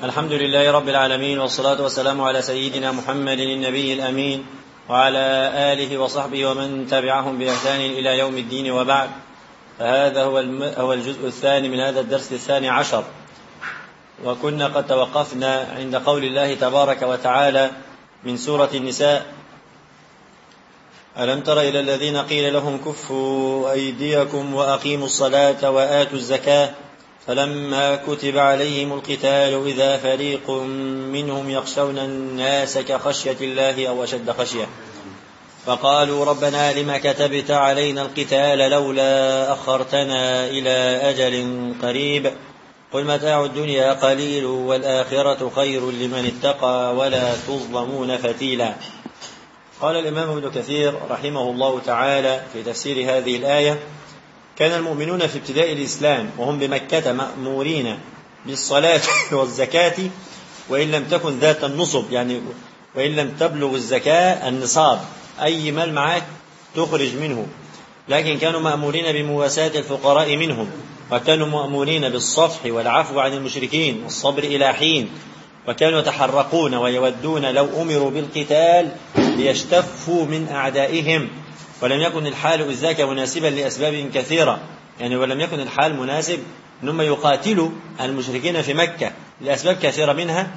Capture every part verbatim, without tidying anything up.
الحمد لله رب العالمين، والصلاة والسلام على سيدنا محمد النبي الأمين وعلى آله وصحبه ومن تبعهم بإحسان إلى يوم الدين، وبعد. فهذا هو الجزء الثاني من هذا الدرس الثاني عشر، وكنا قد توقفنا عند قول الله تبارك وتعالى من سورة النساء: ألم تر إلى الذين قيل لهم كفوا أيديكم وأقيموا الصلاة وآتوا الزكاة فلما كتب عليهم القتال إذا فريق منهم يخشون الناس كخشية الله أو أشد خشية فقالوا ربنا لما كتبت علينا القتال لولا أخرتنا إلى أجل قريب قل متاع الدنيا قليل والآخرة خير لمن اتقى ولا تظلمون فتيلا. قال الإمام ابن كثير رحمه الله تعالى في تفسير هذه الآية: كان المؤمنون في ابتداء الإسلام وهم بمكة مأمورين بالصلاة والزكاة وإن لم تكن ذات النصب، يعني وإن لم تبلغ الزكاة النصاب، أي مال معك تخرج منه، لكن كانوا مأمورين بمواساة الفقراء منهم، وكانوا مأمورين بالصفح والعفو عن المشركين والصبر إلى حين، وكانوا يتحرقون ويودون لو أمروا بالقتال ليشتفوا من أعدائهم. ولم يكن الحال إذ ذاك مناسبا لأسباب كثيرة، يعني ولم يكن الحال مناسب أنهم يقاتلوا المشركين في مكة لأسباب كثيرة، منها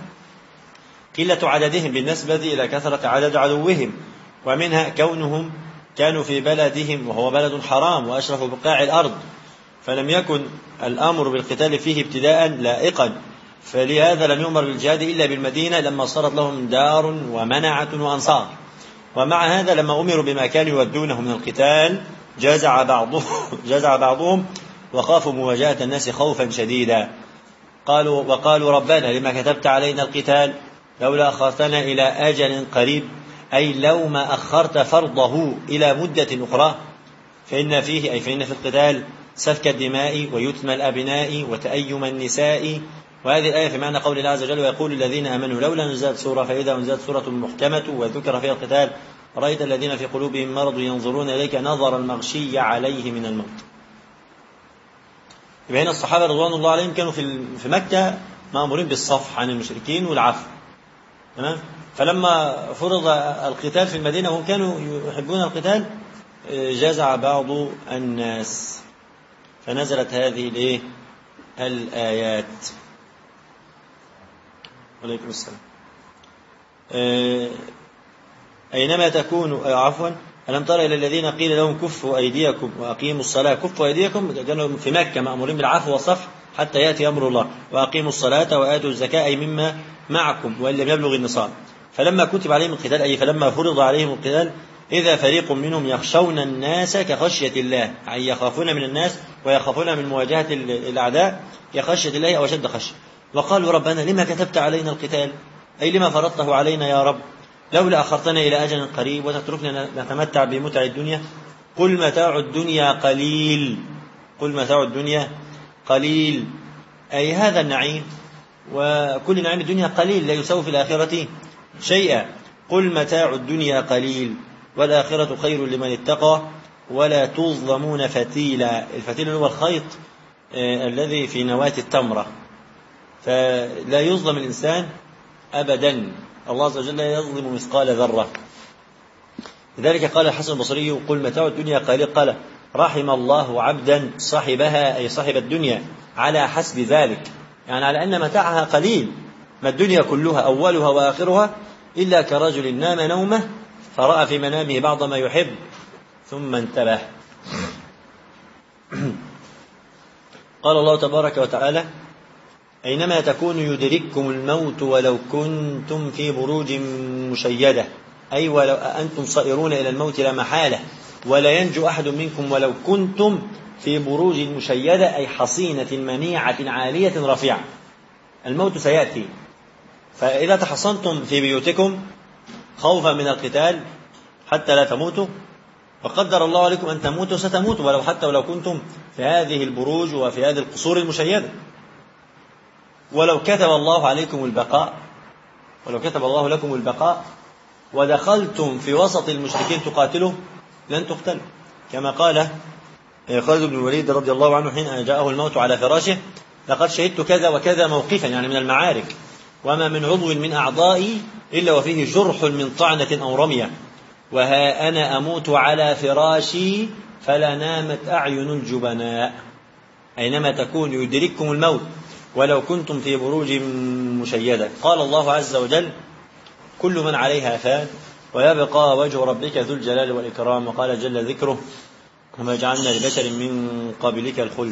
قلة عددهم بالنسبة إلى كثرة عدد عدوهم، ومنها كونهم كانوا في بلدهم وهو بلد حرام وأشرف بقاع الأرض، فلم يكن الأمر بالقتال فيه ابتداء لائقا، فلهذا لم يؤمر بالجهاد إلا بالمدينة لما صارت لهم دار ومنعة وأنصار. ومع هذا لما أمروا بما كانوا يودونه من القتال جزع بعضهم, جزع بعضهم وخافوا مواجهة الناس خوفا شديدا. قالوا وقالوا ربنا لما كتبت علينا القتال لولا أخرتنا إلى أجل قريب، أي لو ما أخرت فرضه إلى مدة أخرى، فإن فيه أي فإن في القتال سفك الدماء ويتم الأبناء وتأيم النساء. وهذه الآية في معنى قول الله عز وجل: ويقول الذين آمنوا لولا نزلت سورة، فإذا نزلت سورة محكمة وذكر فيها القتال رأيت الذين في قلوبهم مرض ينظرون إليك نظر المغشي عليه من الموت. يبقى هنا الصحابة رضوان الله عليهم كانوا في مكة مأمورين بالصفح عن المشركين والعفو، تمام؟ فلما فرض القتال في المدينة وهم كانوا يحبون القتال جزع بعض الناس، فنزلت هذه الايه الآيات. عليكم السلام. أينما تكونوا عفوا ألم تر إلى الذين قيل لهم كفوا أيديكم وأقيموا الصلاة. كفوا أيديكم كانوا في مكة مأمورين بالعفو والصفح حتى يأتي أمر الله، وأقيموا الصلاة وآتوا الزكاة أي مما معكم وإن لم يبلغ النصاب. فلما كتب عليهم القتال أي فلما فرض عليهم القتال إذا فريق منهم يخشون الناس كخشية الله، أي يخافون من الناس ويخافون من مواجهة الأعداء كخشية الله أو أشد خشية. وقالوا ربنا لما كتبت علينا القتال، أي لما فرضته علينا يا رب، لولا أخرتنا إلى أجل قريب وتتركنا نتمتع بمتع الدنيا. قل متاع الدنيا قليل، قل متاع الدنيا قليل، أي هذا النعيم وكل نعيم الدنيا قليل لا يساوي في الآخرة شيئا. قل متاع الدنيا قليل والآخرة خير لمن اتقى ولا تظلمون فتيلا. الفتيل هو الخيط آه الذي في نواة التمرة، فلا يظلم الإنسان أبدا، الله عز وجل لا يظلم مثقال ذرة. لذلك قال الحسن البصري: قل متاع الدنيا قليل، قال رحم الله عبدا صاحبها أي صاحب الدنيا على حسب ذلك، يعني على أن متاعها قليل، ما الدنيا كلها أولها وآخرها إلا كرجل نام نومه فرأى في منامه بعض ما يحب ثم انتبه. قال الله تبارك وتعالى: أينما تكونوا يدرككم الموت ولو كنتم في بروج مشيدة، أي ولو أنتم صائرون إلى الموت لا محالة، ولا ينجو أحد منكم ولو كنتم في بروج مشيدة أي حصينة منيعة عالية رفيعة. الموت سيأتي، فإذا تحصنتم في بيوتكم خوفا من القتال حتى لا تموتوا، وقدر الله عليكم أن تموتوا ستموتوا، ولو حتى ولو كنتم في هذه البروج وفي هذه القصور المشيدة. ولو كتب الله عليكم البقاء، ولو كتب الله لكم البقاء ودخلتم في وسط المشركين تقاتلوا لن تقتلوا، كما قال خالد بن الوليد رضي الله عنه حين جاءه الموت على فراشه: لقد شهدت كذا وكذا موقفا، يعني من المعارك، وما من عضو من أعضائي إلا وفيه جرح من طعنة أو رمية، وها أنا أموت على فراشي فلا نامت أعين الجبناء. أينما تكون يدرككم الموت ولو كنتم في بروج مشيدة. قال الله عز وجل: كل من عليها فان ويبقى وجه ربك ذو الجلال والإكرام. وقال جل ذكره: وما جعلنا لبشر من قبلك الخلد.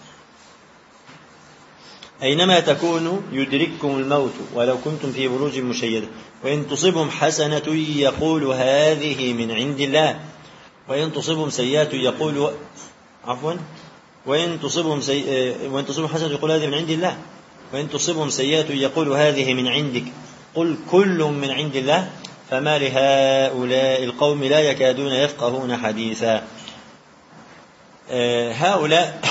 أينما تكونوا يدرككم الموت ولو كنتم في بروج مشيدة، وإن تصبهم حسنة يقول هذه من عند الله، وإن تصبهم سيئة يقول عفوا وإن تصبهم سي... وإن تصبهم حسنة يقول هذه من عند الله، وإن تصبهم سيئة يقول هذه من عندك، قل كل من عند الله فما لهؤلاء القوم لا يكادون يفقهون حديثا. هؤلاء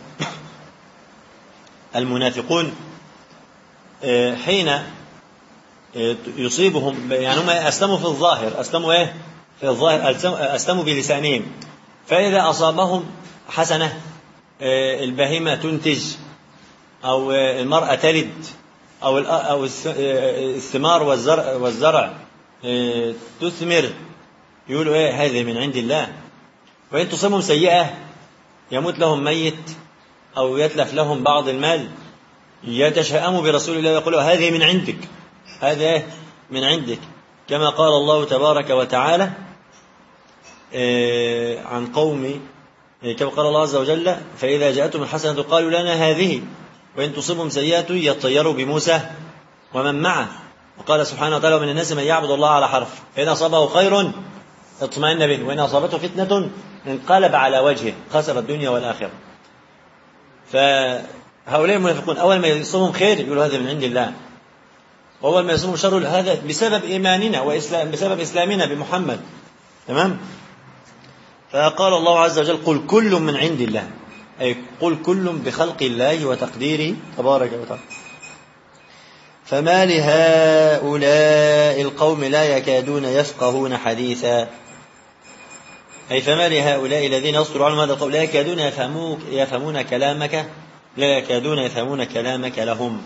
المنافقون حين يصيبهم، يعني هم أسلموا في الظاهر، أسلموا إيه في الظاهر أسلموا بلسانهم، فإذا أصابهم حسنة، البهيمة تنتج أو المرأة تلد أو أو الثمار والزرع والزرع تثمر، يقولوا إيه هذه من عند الله. وإن تصيبهم سيئة يموت لهم ميت أو يتلف لهم بعض المال، يتشائموا برسول الله ويقولوا هذه من عندك، هذا من عندك، كما قال الله تبارك وتعالى عن قوم، كما قال الله عز وجل: فإذا جاءتهم الحسنة قالوا لنا هذه، وإن تصبهم سيئة يطيروا بموسى ومن معه. وقال سبحانه وتعالى: ومن الناس من يعبد الله على حرف، فإن أصابه خير اطمأن به، وإن أصابته فتنة انقلب على وجهه خسر الدنيا والآخرة. فهؤلاء المنافقون أول ما يصيبهم خير يقولوا هذا من عند الله، وأول ما يصيبهم شر هذا بسبب إيماننا وإسلام، بسبب إسلامنا بمحمد. تمام. فقال الله عز وجل: قل كل من عند الله، أي قل كل بخلق الله وتقديره تبارك وتعالى. فما لهؤلاء القوم لا يكادون يفقهون حديثا، أي فما لهؤلاء الذين يصدر عنهم هذا القول لا يكادون يفهمون كلامك، لا يكادون يفهمون كلامك لهم.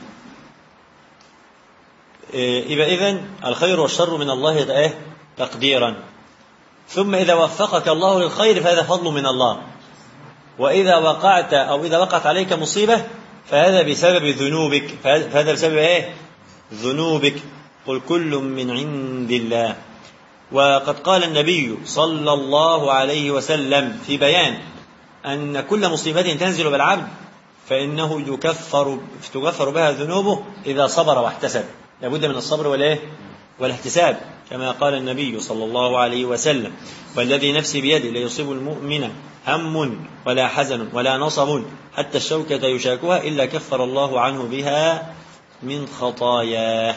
إذا إذن الخير والشر من الله تقديرا، ثم إذا وفقك الله للخير فهذا فضل من الله، وإذا وقعت أو إذا وقعت عليك مصيبة فهذا بسبب ذنوبك، فهذا بسبب إيه؟ ذنوبك. قل كل من عند الله. وقد قال النبي صلى الله عليه وسلم في بيان أن كل مصيبة تنزل بالعبد فإنه يكفر تكفر بها ذنوبه إذا صبر واحتسب، لابد من الصبر والإيه؟ والاحتساب، كما قال النبي صلى الله عليه وسلم: والذي نفسي بيده لا يصيب المؤمن هم ولا حزن ولا نصب حتى الشوكة يشاكها إلا كفر الله عنه بها من خطاياه.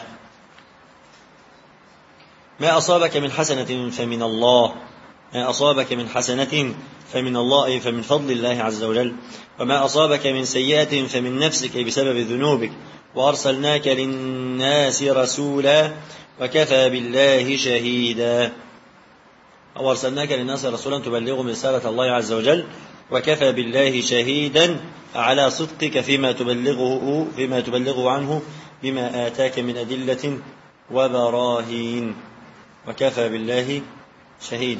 ما أصابك من حسنة فمن الله، ما أصابك من حسنة فمن الله، أي فمن فضل الله عز وجل، وما أصابك من سيئة فمن نفسك، أي بسبب ذنوبك، وأرسلناك للناس رسولا وكفى بالله شهيدا، أو أرسلناك للناس رسولا تبلغهم رسالة الله عز وجل وكفى بالله شهيدا على صدقك فيما تبلغه فيما تبلغه عنه بما آتاك من أدلة وبراهين، وكفى بالله شهيدا.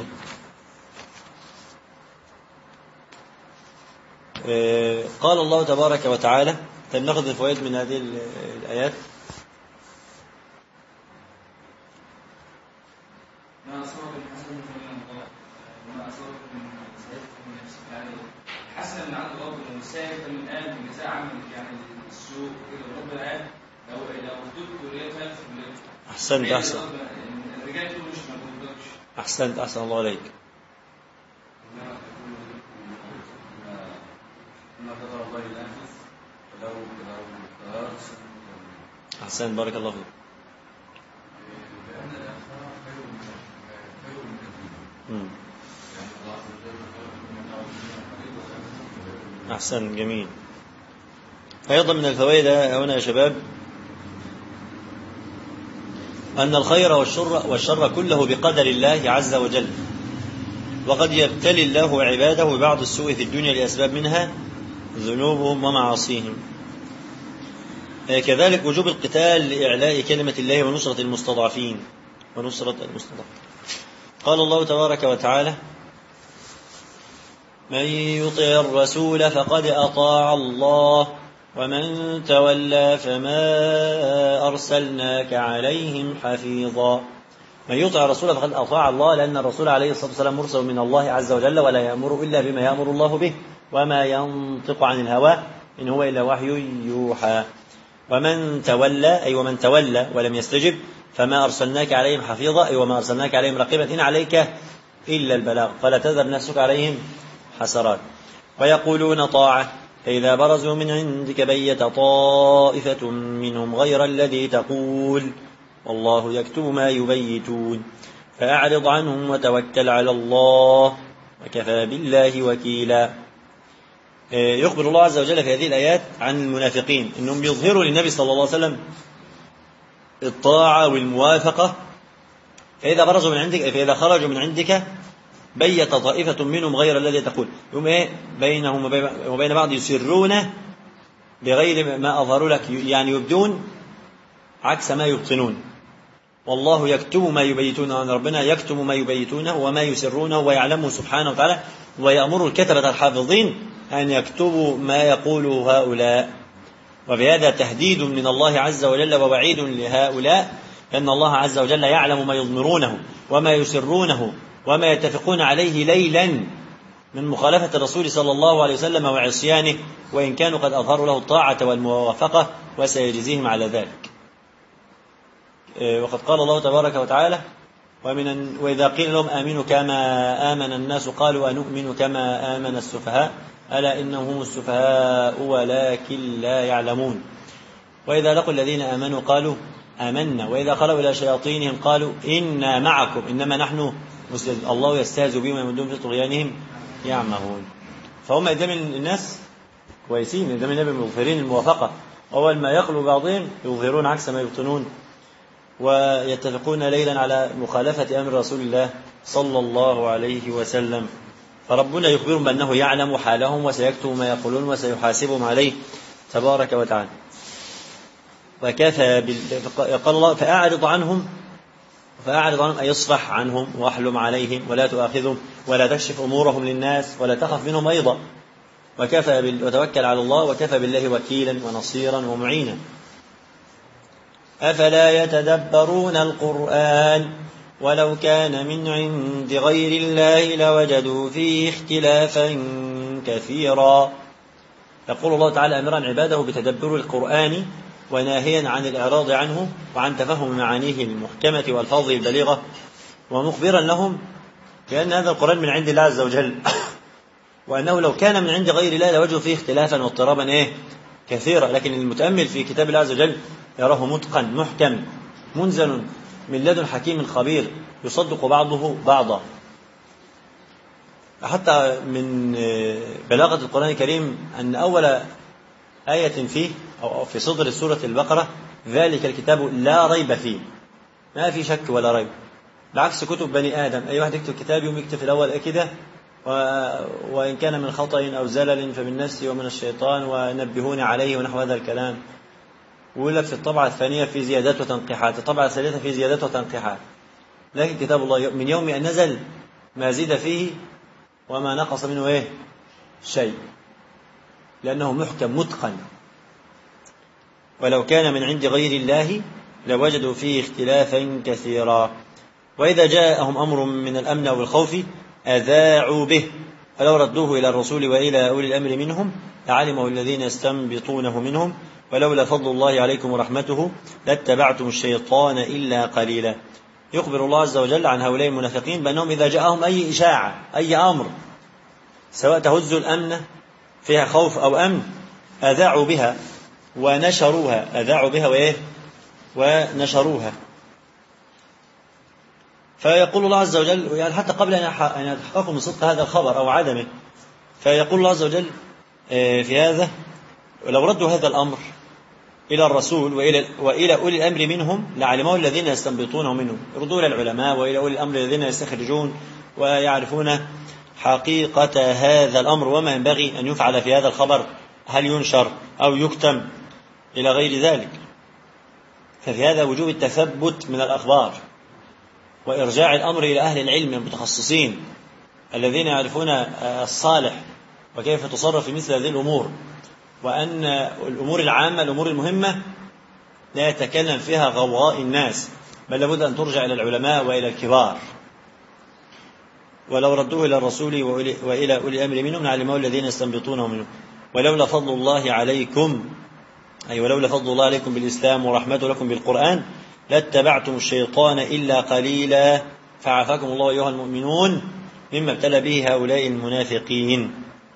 قال الله تبارك وتعالى، نأخذ الفوائد من هذه الآيات. ما أصابك من حسنة فمن الله، وما أصابك من سيئة فمن نفسك. يعني الحسنة من عند ربنا والسيئة من آل من جزاء عملك، يعني السوء كده ربنا قال لو لو تبت وليتها في أحسنت أحسن الرجال دول مش موجودش. أحسنت أحسن الله عليك. ما قدر الله ينافس لو لو أحسن بارك الله فيك. أحسن جميل. أيضا من الفوائد هنا يا شباب أن الخير والشر, والشر كله بقدر الله عز وجل، وقد يبتلي الله عباده ببعض السوء في الدنيا لأسباب منها ذنوبهم ومعاصيهم. كذلك وجوب القتال لإعلاء كلمة الله ونصرة المستضعفين ونصرة المستضعفين. قال الله تبارك وتعالى: من يطع الرسول فقد أطاع الله ومن تولى فما أرسلناك عليهم حفيظا. من يطع الرسول فقد أطاع الله، لأن الرسول عليه الصلاة والسلام مرسل من الله عز وجل ولا يأمر إلا بما يأمر الله به وما ينطق عن الهوى إن هو إلا وحي يوحى. ومن تولى أي ومن تولى ولم يستجب فما أرسلناك عليهم حفيظا أي وما أرسلناك عليهم رقيبا إن عليك إلا البلاغ فلا تذر نفسك عليهم حسرات. ويقولون طاعة فإذا برزوا من عندك بيت طائفة منهم غير الذي تقول والله يكتب ما يبيتون فأعرض عنهم وتوكل على الله وكفى بالله وكيلا. يخبر الله عز وجل في هذه الآيات عن المنافقين أنهم يظهروا للنبي صلى الله عليه وسلم الطاعة والموافقة، فإذا برزوا من عندك فإذا خرجوا من عندك بيت طائفة منهم غير الذي تقول، يوم إيه بينهم وبين بعض يسرون بغير ما أظهروا لك، يعني يبدون عكس ما يبطنون. والله يكتب ما يبيتون، أن ربنا يكتب ما يبيتونه وما يسرونه ويعلمه سبحانه وتعالى، ويأمر الكتبة الحافظين أن يكتبوا ما يقوله هؤلاء. وبهذا تهديد من الله عز وجل ووعيد لهؤلاء، لأن الله عز وجل يعلم ما يضمرونه وما يسرونه وما يتفقون عليه ليلا من مخالفة الرسول صلى الله عليه وسلم وعصيانه، وإن كانوا قد أظهروا له الطاعة والموافقة وسيجزيهم على ذلك. وقد قال الله تبارك وتعالى: ومن وإذا قيل لهم آمنوا كما آمن الناس قالوا أنؤمن كما آمن السفهاء ألا إنهم هم السفهاء ولكن لا يعلمون. وإذا لقوا الذين آمنوا قالوا آمنا وإذا خلوا إلى شياطينهم قالوا إنا معكم إنما نحن مسلمون الله يستهزئ بهم ويمدون في طغيانهم يعمهون. فهم قدام الناس كويسين، قدام النبي مظهرين الموافقة، أول ما يخلو بعضهم يظهرون عكس ما يبطنون، ويتفقون ليلا على مخالفة أمر رسول الله صلى الله عليه وسلم. فربنا يخبرهم بأنه يعلم حالهم وسيكتب ما يقولون وسيحاسبهم عليه تبارك وتعالى. وكفى بال... قال الله: فأعرض عنهم فأعرض عنهم أي يصفح عنهم واحلم عليهم ولا تؤاخذهم ولا تكشف أمورهم للناس ولا تخف منهم أيضا. وكفى بال... وتوكل على الله وكفى بالله وكيلا ونصيرا ومعينا. أفلا يتدبرون القرآن ولو كان من عند غير الله لوجدوا فيه اختلافا كثيرا. يقول الله تعالى أمرا عباده بتدبر القرآن وناهيا عن الإعراض عنه وعن تفهم معانيه المحكمة والفاظه البليغة، ومخبرا لهم بأن هذا القرآن من عند الله عز وجل وأنه لو كان من عند غير الله لوجدوا فيه اختلافا واضطرابا إيه كثيرا، لكن المتأمل في كتاب الله عز وجل يراه متقن محكم منزل من لدن حكيم خبير يصدق بعضه بعضا. حتى من بلاغة القرآن الكريم أن أول آية فيه أو في صدر سورة البقرة: ذلك الكتاب لا ريب فيه، ما في شك ولا ريب، بعكس كتب بني آدم، أي واحد يكتب كتاب يوم يكتب في الأول كده وإن كان من خطأ أو زلل فمن نفسي ومن الشيطان ونبهوني عليه ونحو هذا الكلام. ويقول لك في الطبعة الثانية في زيادات وتنقيحات، الطبعة الثالثة في زيادات وتنقيحات. لكن كتاب الله من يوم أن نزل ما زيد فيه وما نقص منه إيه شيء، لأنه محكم متقن. ولو كان من عند غير الله لوجدوا فيه اختلافا كثيرا. وإذا جاءهم أمر من الأمن أو الخوف أذاعوا به فلو ردوه إلى الرسول وإلى أولي الأمر منهم لعلمه الذين يستنبطونه منهم ولولا فضل الله عليكم ورحمته لاتبعتم الشيطان إلا قليلا. يخبر الله عز وجل عن هؤلاء المنافقين بأنهم إذا جاءهم أي إشاعة أي أمر سواء تهز الأمن فيها خوف أو أمن أذاعوا بها ونشروها، أذاعوا بها وإيه ونشروها. فيقول الله عز وجل يعني حتى قبل أن يتحققوا من صدق هذا الخبر أو عدمه، فيقول الله عز وجل في هذا: ولو ردوا هذا الأمر إلى الرسول وإلى, وإلى أولي الأمر منهم لعلمه الذين يستنبطونه منهم، يردوا إلى العلماء وإلى أولي الأمر الذين يستخرجون ويعرفون حقيقة هذا الأمر وما ينبغي أن يفعل في هذا الخبر، هل ينشر أو يكتم، إلى غير ذلك. ففي هذا وجوب التثبت من الأخبار وإرجاع الأمر إلى أهل العلم المتخصصين الذين يعرفون الصالح وكيف تصرف في مثل هذه الأمور، وأن الأمور العامة الأمور المهمة لا يتكلم فيها غوغاء الناس، بل لابد أن ترجع إلى العلماء وإلى الكبار. ولو ردوه إلى الرسول وإلى أولي الأمر منهم لعلمه الذين يستنبطونه منه ولولا فضل الله عليكم، أي ولولا فضل الله عليكم بالإسلام ورحمته لكم بالقرآن لاتبعتم الشيطان إلا قليلا فعافاكم الله أيها المؤمنون مما ابتلى به هؤلاء المنافقين.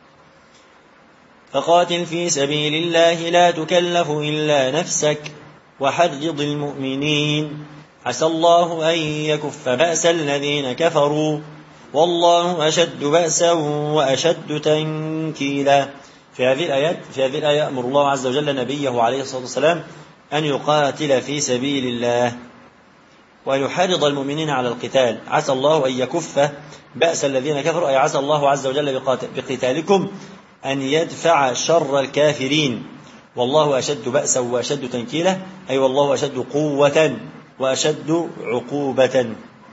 فقاتل في سبيل الله لا تكلف إلا نفسك وحرض المؤمنين عسى الله أن يكف بأس الذين كفروا والله أشد بأسا وأشد تنكيلا. في هذه الآيات في هذه الآية أمر الله عز وجل نبيه عليه الصلاة والسلام أن يقاتل في سبيل الله وأن يحرض المؤمنين على القتال. عسى الله أن يكف بأس الذين كفروا، أي عسى الله عز وجل بقتالكم أن يدفع شر الكافرين. والله أشد بأسا وأشد تنكيلا، أي والله أشد قوة وأشد عقوبة.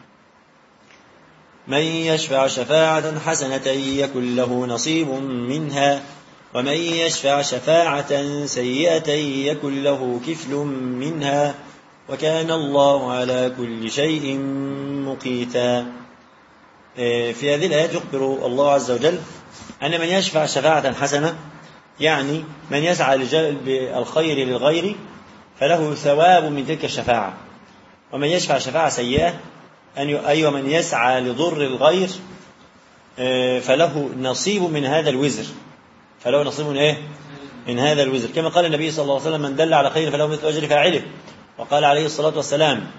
من يشفع شفاعة حسنة يكن له نصيب منها ومن يشفع شفاعة سيئة يكن له كفل منها وكان الله على كل شيء مقيتا. في هذه الآيات يخبر الله عز وجل أن من يشفع شفاعة حسنة يعني من يسعى لجلب الخير للغير فله ثواب من تلك الشفاعة، ومن يشفع شفاعة سيئة أي من يسعى لضر الغير فله نصيب من هذا الوزر فله نصيب من إيه؟ من هذا الوزر، كما قال النبي صلى الله عليه وسلم من دل على خير فله مثل أجر فاعله. وقال عليه الصلاة والسلام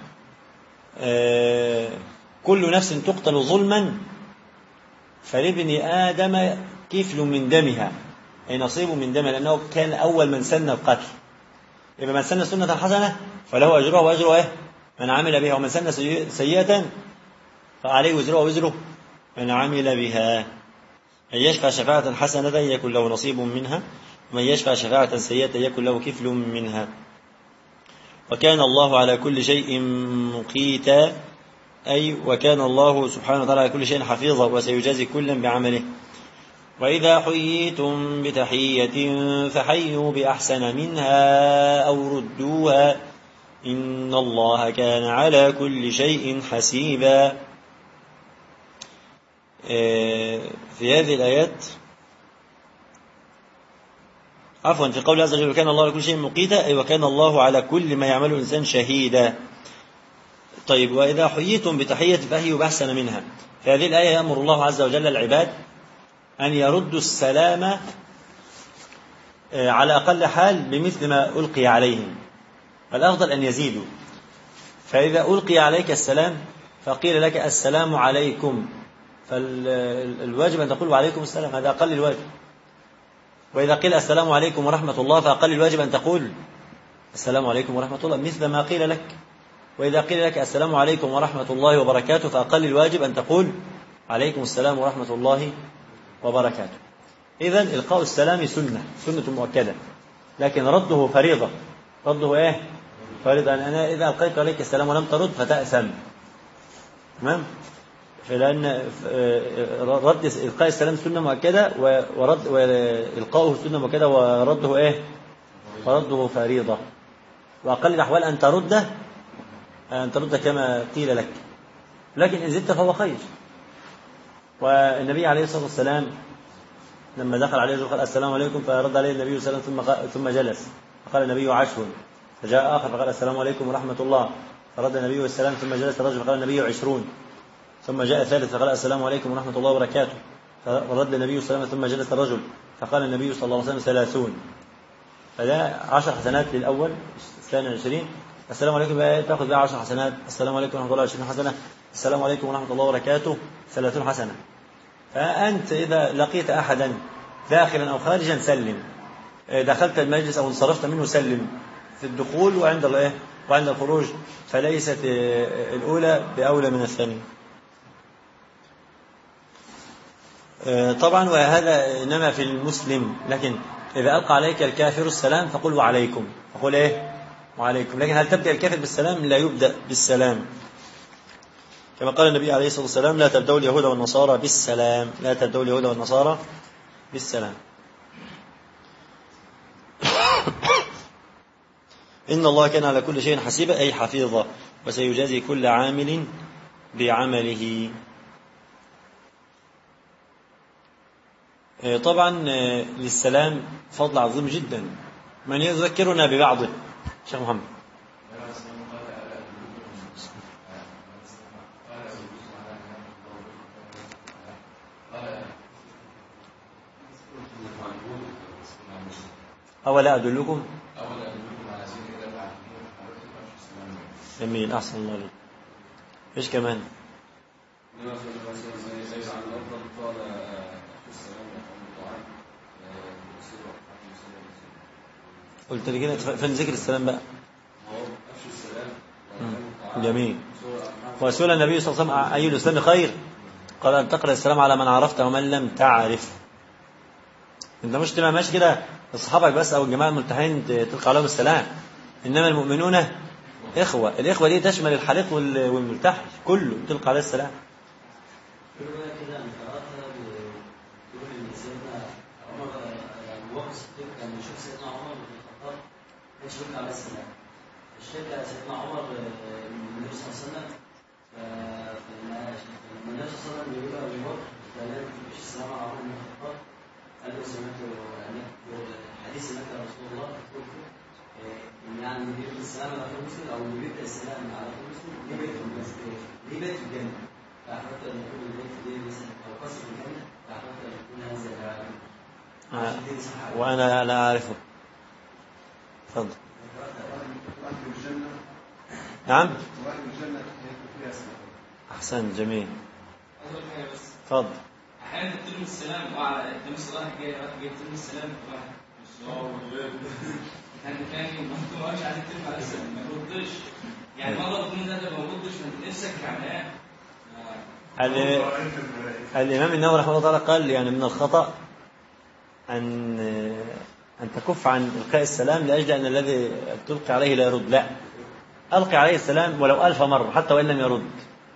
كل نفس تقتل ظلما فلابن آدم كفل من دمها، أي نصيب من دمها، لأنه كان أول من سن القتل. إذا من سن سنة حسنة فله أجرها وأجر إيه؟ من عمل بها، ومن سن سيئة فعليه وزرها ووزره من عمل بها. من يشفع شفاعة حسنة يكن له نصيب منها ومن يشفع شفاعة سيئة يكن له كفل منها وكان الله على كل شيء مقيتا، أي وكان الله سبحانه وتعالى على كل شيء حفيظا وسيجازي كلا بعمله. وإذا حييتم بتحية فحيوا بأحسن منها أو ردوها إن الله كان على كل شيء حسيبا. في هذه الآيات عفوا في قول عز وجل وكان الله على كل شيء مقيتا، أي وكان الله على كل ما يعمله الإنسان شهيدا. طيب وإذا حييتم بتحية فحيوا بأحسن منها. في هذه الآية يأمر الله عز وجل العباد أن يردوا السلام على أقل حال بمثل ما ألقي عليهم، فالأفضل أن يزيدوا. فإذا ألقي عليك السلام فقيل لك السلام عليكم فالواجب أن تقول وعليكم السلام، هذا أقل الواجب. وإذا قيل السلام عليكم ورحمة الله فأقل الواجب أن تقول السلام عليكم ورحمة الله مثل ما قيل لك. وإذا قيل لك السلام عليكم ورحمة الله وبركاته فأقل الواجب أن تقول عليكم السلام ورحمة الله وبركاته. إذن إلقاء السلام سنة سنة مؤكدة، لكن رده فريضة. رده إيه؟ فريضة. أنا إذا ألقيت عليك السلام ولم ترد فتأثم. تمام؟ لأن رد إلقاء السلام سنة مؤكدة ورد وإلقاؤه سنة مؤكدة ورده إيه؟ ورده فريضة. وأقل الأحوال أن ترده أن ترد كما قيل لك، لكن إن زدت فهو خير. والنبي عليه الصلاة والسلام لما دخل عليه قال السلام عليكم فرد عليه النبي صلى الله عليه وسلم ثم جلس فقال النبي عشر، فجاء آخر فقال السلام عليكم ورحمة الله فرد النبي والسلام ثم جلس الرجل فقال النبي عشرون، ثم جاء ثالث فقال السلام عليكم ورحمة الله وبركاته فرد النبي صلى الله عليه وسلم ثم جلس الرجل فقال النبي صلى الله عليه وسلم ثلاثون. فده عشر حسنات للأول، الثاني عشرين. السلام عليكم بقى تأخذ بقى عشر حسنات. السلام عليكم ورحمة الله عشرين حسنة. السلام عليكم ورحمة الله وبركاته ثلاثون حسنة. فأنت إذا لقيت أحدا داخلا أو خارجا سلم، دخلت المجلس أو انصرفت منه سلم في الدخول وعند الايه وعند الخروج، فليست الأولى بأولى من الثانية. طبعا وهذا إنما في المسلم، لكن إذا ألقى عليك الكافر السلام فقل وعليكم، أقول إيه؟ وعليكم. لكن هل تبدأ الكافر بالسلام؟ لا يبدأ بالسلام، كما قال النبي عليه الصلاة والسلام: لا تبدأوا اليهود والنصارى بالسلام، لا تبدأوا اليهود والنصارى بالسلام. إن الله كان على كل شيء حسيبا، أي حفيظا، وسيجازي كل عامل بعمله. طبعا للسلام فضل عظيم جدا، من يذكرنا ببعضه؟ شيخ محمد. أولا أدلكم جميل، أحسن الله عليك. إيش كمان؟ قلت لي كده فين ذكر السلام بقى؟ جميل. وسئل النبي صلى الله عليه وسلم: أي الإسلام خير؟ قال: أن تقرأ السلام على من عرفت ومن لم تعرف. أنت مش تبقى ماشي كده أصحابك بس أو الجماعة الملتحين تلقى عليهم السلام، إنما المؤمنون إخوة. الإخوة دي تشمل الحليق والملتحي كله تلقى عليه السلام. الشركة سيدنا عمر النبي صلى الله عليه وسلم فلما النبي صلى الله عليه وسلم يقول له أبي بكر فلا تبقيش السلام على عمر بن الخطاب، قال له سمعت حديث انك يا رسول الله تقول يعني بيبدا السلام على مسلم او بيبدا السلام على مسلم دي بيت دي بيت الجنة، فأحببت أن يكون البيت دي مثلا أو قصر الجنة، فأحببت أن يكون هذا وأنا لا أعرفه. تفضل. نعم. أحسن، جميل. تفضل. أحيانا ترمي السلام وعلى ترمي الصلاة الجاية جاي ترمي السلام كان كان ما تقولش عليك ترمي على السلام ما تردش، يعني مرة تكون ده ما تردش من نفسك يعني. الإمام النووي رحمه الله تعالى قال يعني من الخطأ أن أن تكف عن إلقاء السلام لأجل أن الذي تلقي عليه لا يرد، لا، ألقي عليه السلام ولو ألف مرة حتى وإن لم يرد.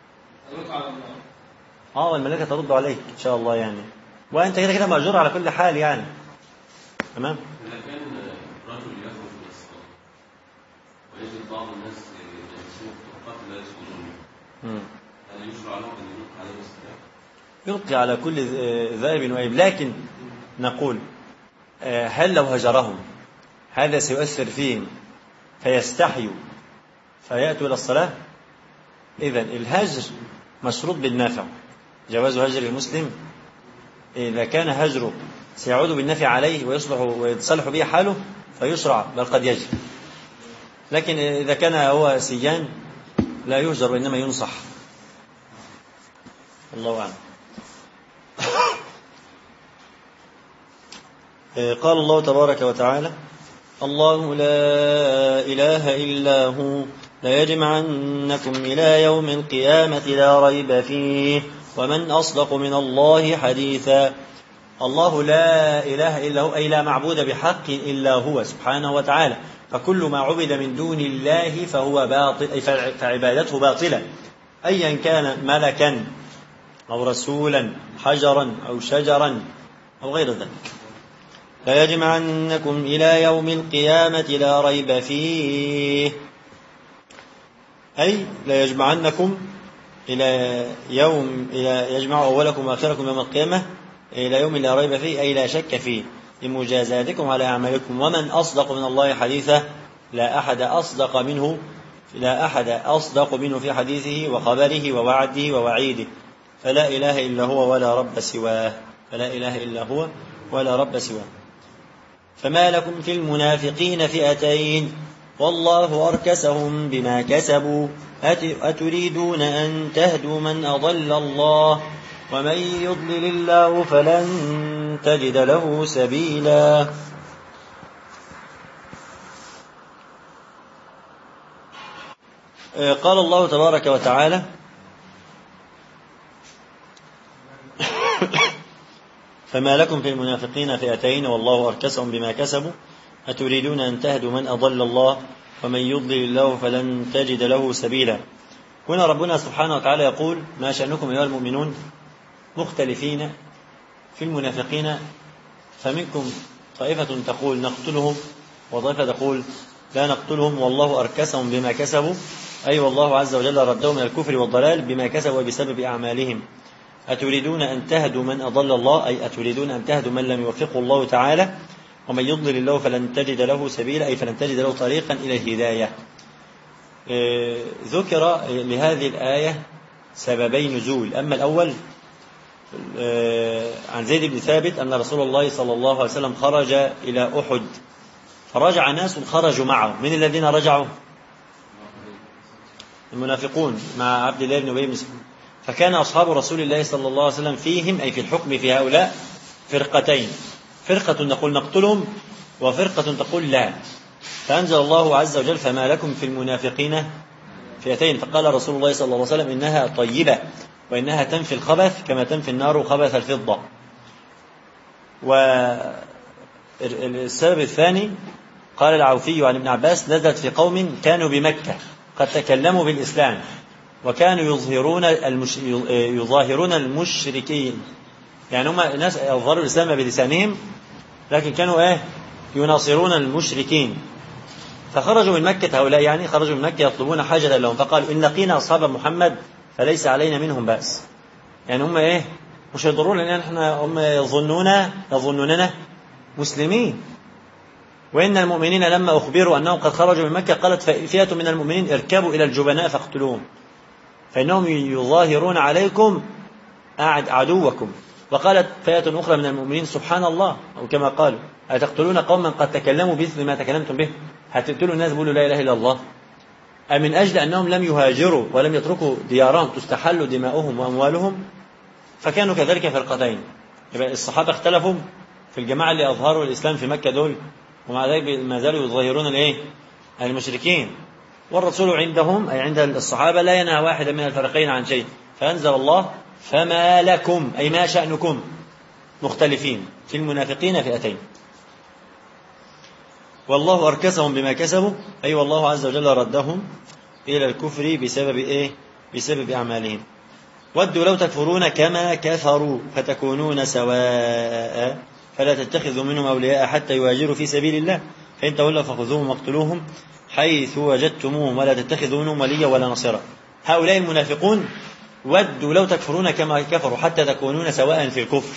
اه والملائكة ترد عليك إن شاء الله يعني، وأنت كده كده مأجور على كل حال يعني. تمام. إذا كان رجل يخرج من الصلاة ويجد بعض الناس يجلسون في الطرقات لا يسجدون، هل يشرع لهم أن يلقي عليه السلام؟ يلقي على كل ذائب وإيب، لكن نقول هل لو هجرهم هذا سيؤثر فيهم فيستحيوا فيأتوا إلى الصلاة؟ إذن الهجر مشروط بالنافع، جواز هجر المسلم إذا كان هجره سيعود بالنفع عليه ويصلح ويتصلح به حاله فيشرع، بل قد يجر. لكن إذا كان هو سيان لا يهجر وإنما ينصح. الله أعلم. قال الله تبارك وتعالى: الله لا إله إلا هو ليجمعنكم إلى يوم القيامة لا ريب فيه ومن أصدق من الله حديثا. الله لا إله إلا هو، أي لا معبود بحق إلا هو سبحانه وتعالى، فكل ما عبد من دون الله فهو باطل، فعبادته باطلة، أيا كان ملكا أو رسولا حجرا أو شجرا أو غير ذلك. لا يجمعنكم إلى يوم القيامة لا ريب فيه، أي لا يجمعنكم إلى يوم إلى يجمع أولكم وآخركم يوم القيامة إلى يوم لا ريب فيه، أي لا شك فيه، لمجازاتكم على أعمالكم. ومن أصدق من الله حديثا، لا أحد أصدق منه لا أحد أصدق منه في حديثه وخبره ووعده ووعيده، فلا إله إلا هو ولا رب سواه فلا إله إلا هو ولا رب سواه. فما لكم في المنافقين فئتين والله أركسهم بما كسبوا أتريدون أن تهدوا من أضل الله ومن يضلل الله فلن تجد له سبيلا. قال الله تبارك وتعالى: فما لكم في المنافقين فئتين والله أركسهم بما كسبوا أتريدون أن تهدوا من أضل الله ومن يضلل الله فلن تجد له سبيلا. هنا ربنا سبحانه وتعالى يقول: ما شأنكم أيها المؤمنون مختلفين في المنافقين، فمنكم طائفة تقول نقتلهم وطائفة تقول لا نقتلهم والله أركسهم بما كسبوا، أي والله عز وجل ردهم من الكفر والضلال بما كسبوا بسبب أعمالهم. أتريدون أن تهدوا من أضل الله، أي أتريدون أن تهدوا من لم يوفقه الله تعالى، ومن يضلل الله فلن تجد له سبيلا، أي فلن تجد له طريقا إلى الهداية. ذكر لهذه الآية سببي نزول. أما الأول عن زيد بن ثابت أن رسول الله صلى الله عليه وسلم خرج إلى أحد، فرجع ناس خرجوا معه. من الذين رجعوا؟ المنافقون مع عبد الله بن أبي بن سلول. فكان أصحاب رسول الله صلى الله عليه وسلم فيهم، أي في الحكم في هؤلاء، فرقتين: فرقة نقول نقتلهم، وفرقة تقول لا. فأنزل الله عز وجل: فما لكم في المنافقين فئتين. فقال رسول الله صلى الله عليه وسلم: إنها طيبة وإنها تنفي الخبث كما تنفي النار خبث الفضة. والسبب الثاني قال العوفي عن ابن عباس: نزلت في قوم كانوا بمكة قد تكلموا بالإسلام وكانوا يظهرون المش... يظاهرون المشركين، يعني هم ناس يظهروا الإسلام بلسانهم لكن كانوا ايه يناصرون المشركين. فخرجوا من مكة هؤلاء، يعني خرجوا من مكة يطلبون حاجة لهم، فقالوا: إن لقينا أصحاب محمد فليس علينا منهم بأس. يعني هم ايه مش يضرون، لأن احنا هم يظنون يظنوننا مسلمين. وإن المؤمنين لما أخبروا أنهم قد خرجوا من مكة قالت فئة من المؤمنين: اركبوا إلى الجبناء فاقتلوهم فإنهم يظاهرون عليكم عدوكم. وقالت فئة أخرى من المؤمنين: سبحان الله، أو كما قالوا: أتقتلون قوما قد تكلموا بمثل ما تكلمتم به؟ هتقتلوا الناس بيقولوا لا إله إلا الله؟ أمن أجل أنهم لم يهاجروا ولم يتركوا ديارهم تستحل دماؤهم وأموالهم؟ فكانوا كذلك فرقتين. يبقى الصحابة اختلفوا في الجماعة اللي أظهروا الإسلام في مكة دول، ومع ذلك ما زالوا يظاهرون الإيه؟ المشركين. والرسول عندهم أي عند الصحابة لا ينهى واحدا من الفريقين عن شيء. فأنزل الله: فما لكم، أي ما شأنكم مختلفين في المنافقين فئتين، والله أركسهم بما كسبوا، أي والله عز وجل ردهم إلى الكفر بسبب إيه؟ بسبب أعمالهم. ودوا لو تكفرون كما كفروا فتكونون سواء فلا تتخذوا منهم أولياء حتى يهاجروا في سبيل الله فإن تولوا فخذوهم واقتلوهم حيث وجدتموهم ولا تتخذوا منهم وليا ولا نصيرا. هؤلاء المنافقون ودوا لو تكفرون كما كفروا حتى تكونون سواء في الكفر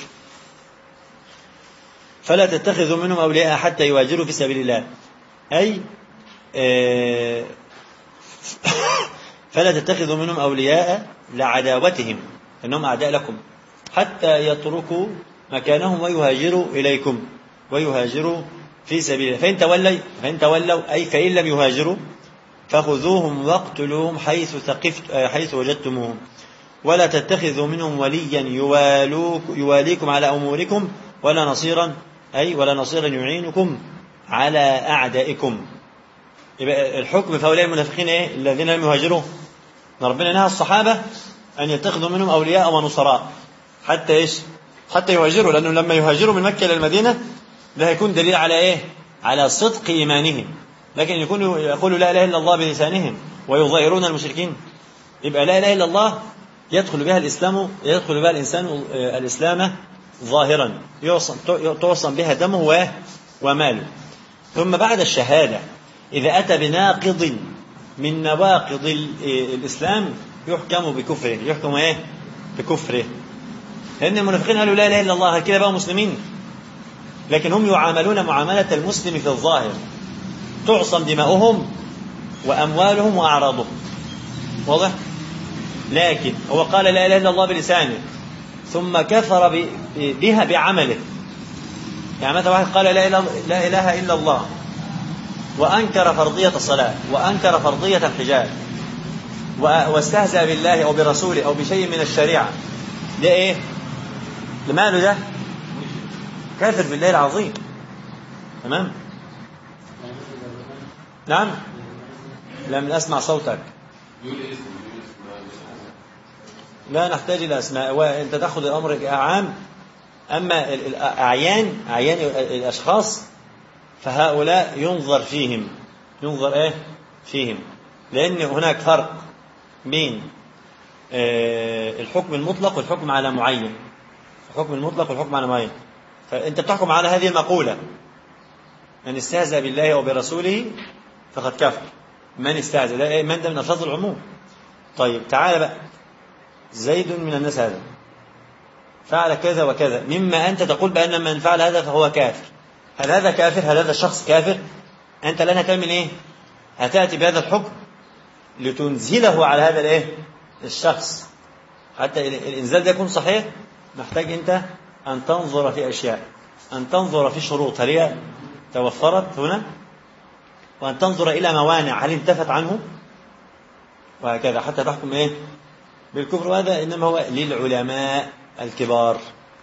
فلا تتخذوا منهم أولياء حتى يهاجروا في سبيل الله، أي فلا تتخذوا منهم أولياء لعداوتهم إنهم أعداء لكم حتى يتركوا مكانهم ويهاجروا إليكم ويهاجروا في سبيل الله. فإن تولوا فإن تولوا أي فإن لم يهاجروا فخذوهم واقتلوهم حيث ثقفت حيث وجدتموهم ولا تتخذوا منهم وليا يواليكم على أموركم ولا نصيرا أي ولا نصيرا يعينكم على أعدائكم. يبقى الحكم في هؤلاء المنافقين إيه؟ الذين لم يهاجروا. ربنا نهى الصحابة أن يتخذوا منهم أولياء ونصراء حتى إيش؟ حتى يهاجروا، لأنه لما يهاجروا من مكة إلى المدينة ده هيكون دليل على إيه؟ على صدق إيمانهم. لكن يكونوا يقولوا لا إله إلا الله بلسانهم ويظاهرون المشركين، يبقى لا إله إلا الله يدخل بها الإسلام يدخل بها الإنسان الإسلام ظاهرا توصم بها دمه وماله. ثم بعد الشهادة إذا أتى بناقض من نواقض الإسلام يحكم بكفره يحكم إيه؟ بكفره. لأن المنافقين قالوا لا إله إلا الله، هل كده بقى مسلمين؟ لكن هم يعاملون معاملة المسلم في الظاهر، تعصم دماؤهم وأموالهم وأعراضهم، واضح؟ لكن هو قال لا إله إلا الله بلسانه ثم كفر بها بعمله. يعني مثلا واحد قال لا إله إلا الله وأنكر فرضية الصلاة وأنكر فرضية الحجاب واستهزأ بالله أو برسوله أو بشيء من الشريعة، ده إيه؟ لماله ده؟ كافر بالله العظيم. تمام؟ نعم؟ لم أسمع صوتك. لا نحتاج إلى أسماء، وأنت تأخذ الأمر عام. أما الأعيان أعيان الأشخاص فهؤلاء ينظر فيهم ينظر إيه فيهم لأن هناك فرق بين الحكم المطلق والحكم على معين. الحكم المطلق والحكم على معين. فأنت بتحكم على هذه المقولة: من استهزأ بالله وبرسوله فقد كفر. من استهزأ ده من ده من ألفاظ العموم. طيب تعال بقى، زيد من الناس هذا فعل كذا وكذا مما أنت تقول بأن من فعل هذا فهو كافر. هل هذا كافر؟ هل هذا الشخص كافر؟ أنت لن هتعمل إيه؟ هتأتي بهذا الحكم لتنزله على هذا الإيه؟ الشخص. حتى الإنزال ده يكون صحيح محتاج أنت أن تنظر في أشياء، أن تنظر في شروط هل هي توفرت هنا، وأن تنظر إلى موانع هل انتفت عنه، وهكذا حتى تحكم إيه بالكفر. وهذا إنما هو للعلماء الكبار.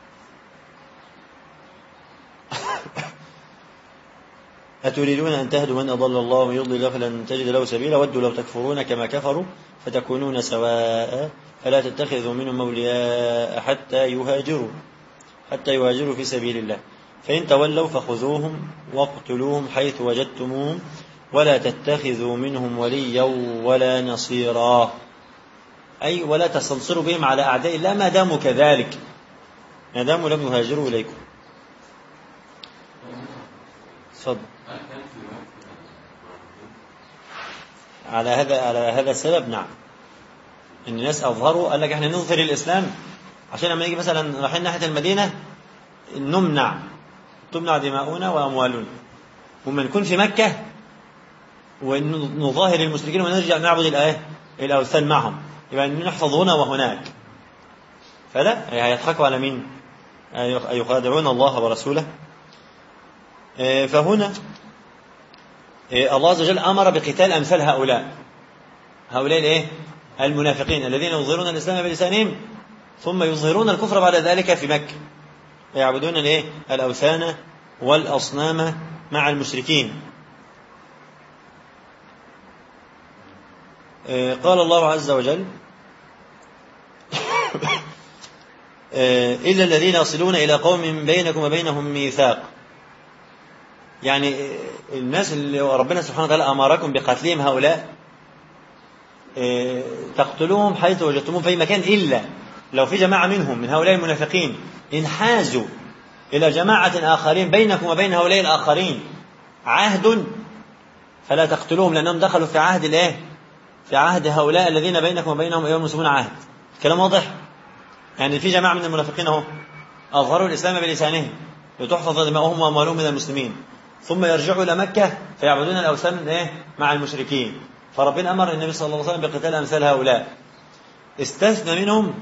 أتريدون أن تهدوا من أضل الله ومن يضلل الله فلن تجد له سبيلا ودوا لو تكفرون كما كفروا فتكونون سواء فلا تتخذوا منهم أولياء حتى يهاجروا حتى يهاجروا في سبيل الله فإن تولوا فخذوهم واقتلوهم حيث وجدتموهم ولا تتخذوا منهم وليا ولا نصيرا، أي ولا تستنصروا بهم على أعداء الله ما داموا كذلك، ما داموا لم يهاجروا إليكم. صدق. على هذا على هذا السبب نعم، إن الناس أظهروا قال لك إحنا نظهر الإسلام عشان لما يجي مثلا رايحين ناحية المدينة نمنع تمنع دماؤنا وأموالنا، ومن نكون في مكة ونظاهر المشركين ونرجع نعبد الآية الأوثان معهم، يبقى نحفظ هنا وهناك. فلا هيضحكوا على مين؟ يخادعون الله ورسوله. فهنا الله عز وجل أمر بقتال أمثال هؤلاء هؤلاء الإيه؟ المنافقين الذين يظهرون الإسلام بلسانهم ثم يظهرون الكفر بعد ذلك في مكة، يعبدون الإيه؟ الأوثان والأصنام مع المشركين. قال الله عز وجل: إلا الذين يصلون إلى قوم بينكم وبينهم ميثاق، يعني الناس اللي ربنا سبحانه وتعالى أمركم بقتلهم هؤلاء تقتلوهم حيث وجدتموهم في مكان، إلا لو في جماعة منهم من هؤلاء المنافقين انحازوا إلى جماعة آخرين بينكم وبين هؤلاء الآخرين عهد فلا تقتلوهم، لأنهم دخلوا في عهد الإيه؟ في عهد هؤلاء الذين بينكم وبينهم أيها المسلمون عهد. كلام واضح؟ يعني في جماعة من المنافقين هم أظهروا الإسلام بلسانهم لتحفظ دماؤهم وأموالهم من المسلمين، ثم يرجعوا إلى مكة فيعبدون الأوثان إيه؟ مع المشركين. فربنا أمر النبي صلى الله عليه وسلم بقتال أمثال هؤلاء، استثنى منهم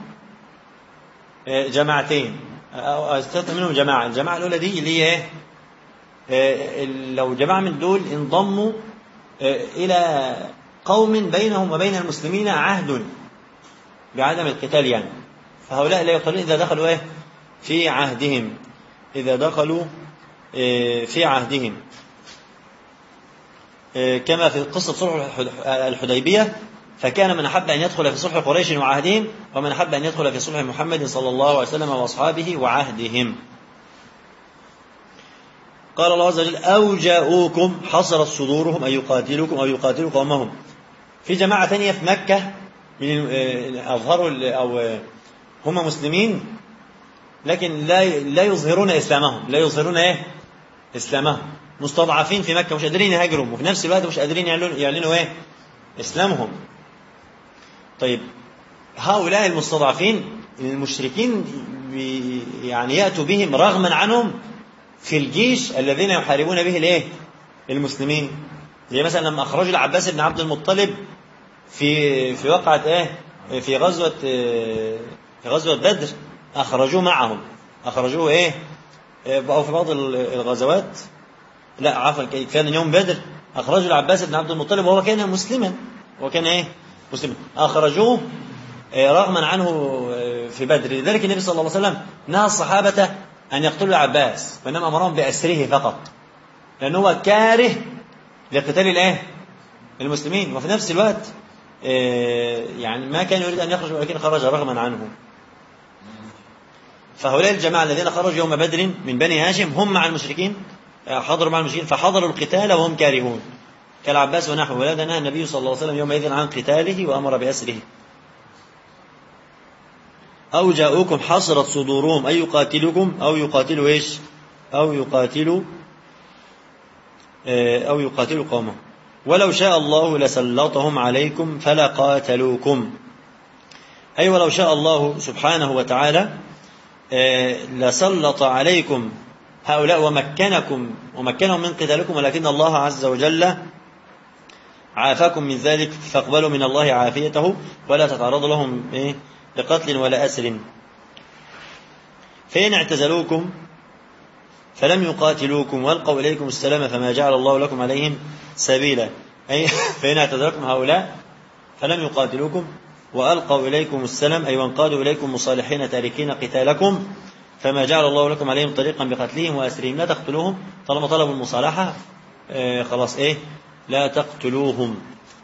جماعتين أو استثنى منهم جماعة. الجماعة الأولى دي اللي هي إيه؟ لو جماعة من دول انضموا إلى قوم بينهم وبين المسلمين عهد بعدم القتال، يعني فهؤلاء لا يقتلون إذا دخلوا إيه؟ في عهدهم إذا دخلوا في عهدهم، كما في قصة صلح الحديبية: فكان من أحب أن يدخل في صلح قريش وعهدهم ومن أحب أن يدخل في صلح محمد صلى الله عليه وسلم وأصحابه وعهدهم. قال الله عز وجل: أو جاءوكم حصرت صدورهم أن يقاتلوكم أو يقاتلوا قومهم. في جماعة ثانية في مكة أظهروا أو هم مسلمين لكن لا لا يظهرون إسلامهم، لا يظهرون إيه؟ إسلامهم، مستضعفين في مكة مش قادرين يهاجروا وفي نفس الوقت مش قادرين يعلنوا, يعلنوا إيه؟ إسلامهم. طيب هؤلاء المستضعفين المشركين يعني يأتوا بهم رغما عنهم في الجيش الذين يحاربون به الإيه؟ المسلمين. زي مثلا لما أخرجوا العباس بن عبد المطلب في في وقعة إيه؟ في غزوة في غزوة بدر، أخرجوه معهم، أخرجوه إيه؟ أو في بعض الغزوات لا عفوا كان يوم بدر أخرجوا العباس بن عبد المطلب وهو كان مسلما وكان إيه؟ مسلما، أخرجوه رغما عنه في بدر. لذلك النبي صلى الله عليه وسلم نهى الصحابة أن يقتلوا العباس وإنما أمرهم بأسره فقط، لأنه هو كاره لقتال الإيه؟ المسلمين، وفي نفس الوقت يعني ما كان يريد أن يخرج ولكن خرج رغما عنه. فهؤلاء الجماعة الذين خرجوا يوم بدر من بني هاشم هم مع المشركين حضروا مع المشركين فحضروا القتال وهم كارهون كالعباس ونحوه، ولذا نهى النبي صلى الله عليه وسلم يومئذ عن قتاله وأمر بأسره. أو جاءوكم حصرت صدورهم أي يقاتلكم أو يقاتلوا إيش أو يقاتلوا أو يقاتلوا قومهم ولو شاء الله لسلطهم عليكم فلا قاتلوكم، أي ولو شاء الله سبحانه وتعالى لسلط عليكم هؤلاء ومكنكم ومكنهم من قتالكم، ولكن الله عز وجل عافاكم من ذلك فاقبلوا من الله عافيته ولا تتعرضوا لهم لقتل ولا أسر. فإن اعتزلوكم فلم يقاتلوكم والقوا إليكم السلام فما جعل الله لكم عليهم سبيلا، أي فإن اعتزلوكم هؤلاء فلم يقاتلوكم وألقوا إليكم السلام أي وانقادوا إليكم مصالحين تاركين قتالكم فما جعل الله لكم عليهم طريقا بقتلهم وأسرهم، لا تقتلوهم طالما طلبوا المصالحة آه خلاص إيه لا تقتلوهم.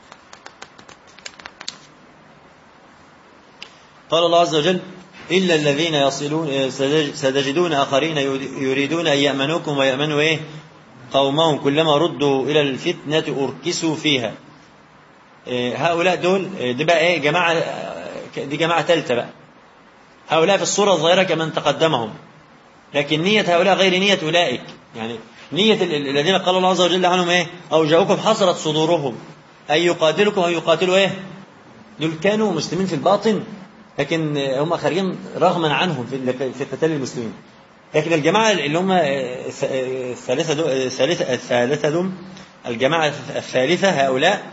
قال الله عز وجل إلا الذين يصلون ستجدون آخرين يريدون أن يأمنوكم ويأمنوا إيه قومهم كلما ردوا إلى الفتنة أركسوا فيها. هؤلاء دول دي بقى إيه جماعة دي جماعة ثالثة بقى، هؤلاء في الصورة الظاهرة كمن تقدمهم، لكن نية هؤلاء غير نية أولئك. يعني نية الذين قال الله عز وجل عنهم إيه أو جاءوكم حصرت صدورهم أي يقاتلكم أو يقاتلوا إيه دول كانوا مسلمين في الباطن لكن هم خارجين رغما عنهم في قتال المسلمين. لكن الجماعة اللي هم الثالثة الثالثة دم الجماعة الثالثة هؤلاء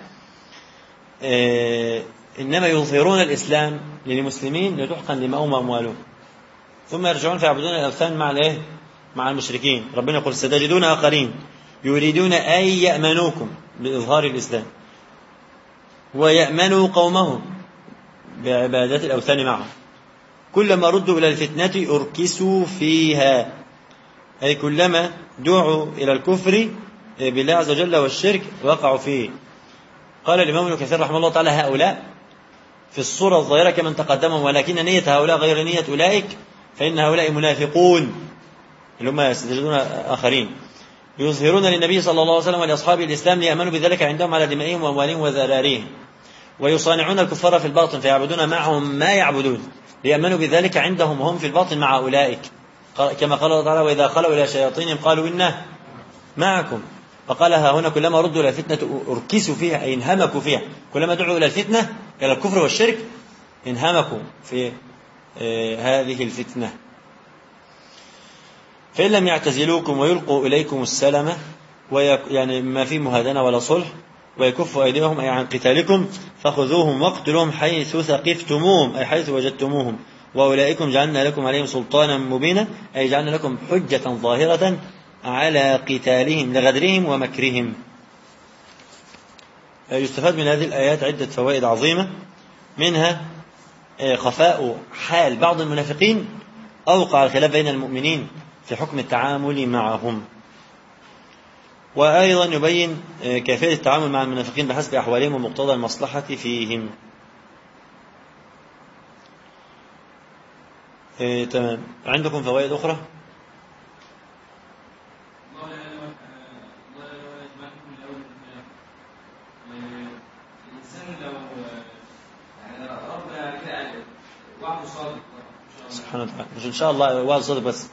إنما يظهرون الإسلام للمسلمين لتحقن دماؤهم وأموالهم ثم يرجعون فيعبدون الأوثان مع الإيه مع المشركين. ربنا يقول ستجدون آخرين يريدون أن يأمنوكم بإظهار الإسلام ويأمنوا قومهم بعبادات الأوثان معهم كلما ردوا إلى الفتنة أركسوا فيها، أي كلما دعوا إلى الكفر بالله عز وجل والشرك وقعوا فيه. قال الإمام ابن كثير رحمه الله تعالى هؤلاء في الصورة الظاهرة كمن تقدمهم، ولكن نية هؤلاء غير نية أولئك، فإن هؤلاء منافقون اللي هم يستجدون آخرين يظهرون للنبي صلى الله عليه وسلم ولأصحاب الإسلام ليأمنوا بذلك عندهم على دمائهم وأموالهم وذراريهم، ويصانعون الكفار في الباطن فيعبدون معهم ما يعبدون ليأمنوا بذلك عندهم وهم في الباطن مع أولئك، كما قال الله تعالى وإذا خلوا إلى شياطينهم قالوا إنا معكم. فقالها هنا كلما ردوا إلى الفتنة أركسوا فيها أي انهمكوا فيها، كلما دعوا إلى الفتنة إلى الكفر والشرك انهمكوا في آه هذه الفتنة. فإن لم يعتزلوكم ويلقوا إليكم السلام يعني ما في مهادنة ولا صلح ويكفوا أيديهم أي عن قتالكم فخذوهم واقتلوهم حيث ثقفتموهم أي حيث وجدتموهم وأولئكم جعلنا لكم عليهم سلطانا مبينا أي جعلنا لكم حجة ظاهرة على قتالهم لغدرهم ومكرهم. يستفاد من هذه الآيات عدة فوائد عظيمة، منها خفاء حال بعض المنافقين أوقع الخلاف بين المؤمنين في حكم التعامل معهم، وأيضا يبين كيفية التعامل مع المنافقين بحسب أحوالهم ومقتضى المصلحة فيهم. إيه تمام. عندكم فوائد أخرى؟ سبحانه وتعالى مش إن شاء الله وعد صدق بس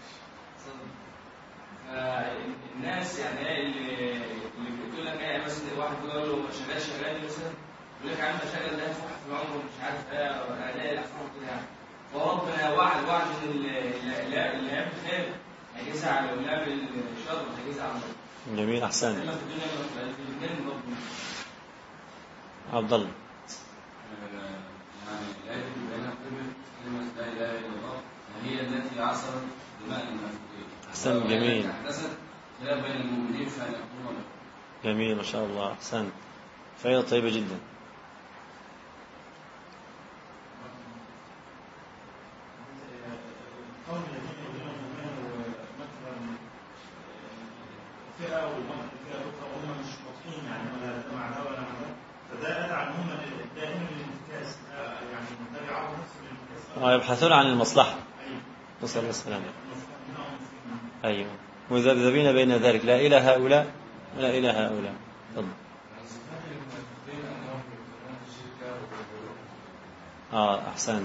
الناس يعني اللي اللي بتقول لك ايه مثلا واحد بيقول له شغال شغال مثلا يقول لك يا عم شغال ده فوق في العمر مش عارف ايه اداء الاحكام كده يعني، فربنا وعد وعد ان اللي يعمل خير هيجزع على واللي يعمل شر هيجزع على. جميل احسن. عبد الله يعني الايه اللي بينها كلمه لا اله الا الله هي التي عصرت دماء المنافقين. احسن جميل. خلاف بين المؤمنين فان يكونوا جميل ما شاء الله احسن. فائده طيبه جدا. فئه وفئه اخرى هم مش واضحين يعني ولا مع ده ولا مع ده، فده ادعى ان هم دائما للانتكاس يعني ده بيعرض نفسه للانتكاس. ويبحثون عن المصلحه. ايوه. نسال الله السلامه. ايوه. مذبذبين بين ذلك لا إلى هؤلاء ولا إلى هؤلاء. تفضل. آه أحسنت.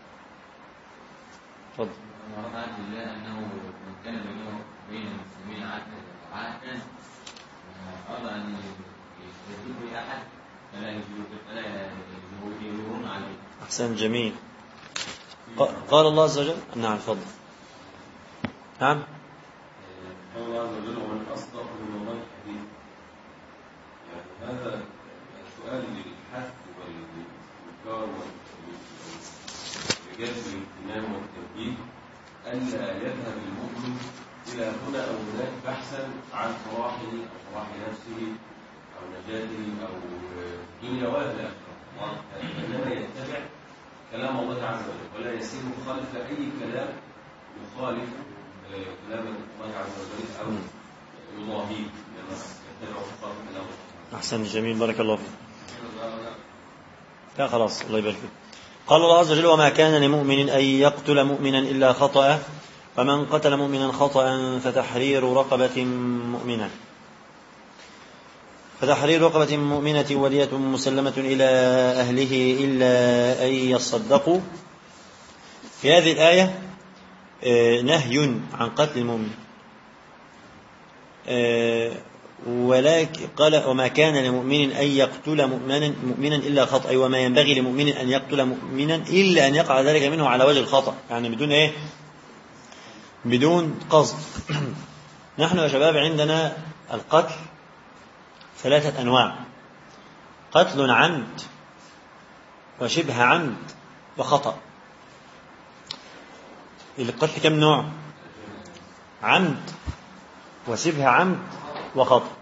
تفضل. ورد عن الله أنه من كان بينه بين المسلمين عهدا أراد أن يستجيب لأحد فلا يجبرون عليه. أحسن جميل. قال الله عز وجل. نعم تفضل. نعم. قال الله عز وجل ومن أصدق من الله حديثا. يعني هذا السؤال للحث والإنكار والإيجاد بالاهتمام والتوجيه ألا يذهب المؤمن إلى هنا أو هناك بحثا عن صلاحه أو صلاح نفسه أو نجاته أو دنيا ولا الآخرة، إنما يتبع كلام الله عز وجل ولا يسير مخالف لأي كلام يخالف كلام الله عز وجل أو يضاهيه لما يتبع خطاب كلام الله. أحسن جميل بارك الله فيك. لا خلاص الله يبارك فيك. قال الله عز وجل وما كان لمؤمن أن يقتل مؤمنا إلا خطأ فمن قتل مؤمنا خطأ فتحرير رقبة مؤمنة فتحرير رقبة مؤمنة ودية مسلمة إلى أهله إلا أن يصدقوا. في هذه الآية نهي عن قتل المؤمن، ولكن قال وما كان لمؤمن أن يقتل مؤمنا مؤمنا إلا خطأ، وما ينبغي لمؤمن أن يقتل مؤمنا إلا أن يقع ذلك منه على وجه الخطأ، يعني بدون إيه؟ بدون قصد. نحن يا شباب عندنا القتل ثلاثة أنواع: قتل عمد وشبه عمد وخطأ. القتل كم نوع؟ عمد وشبه عمد وخطأ.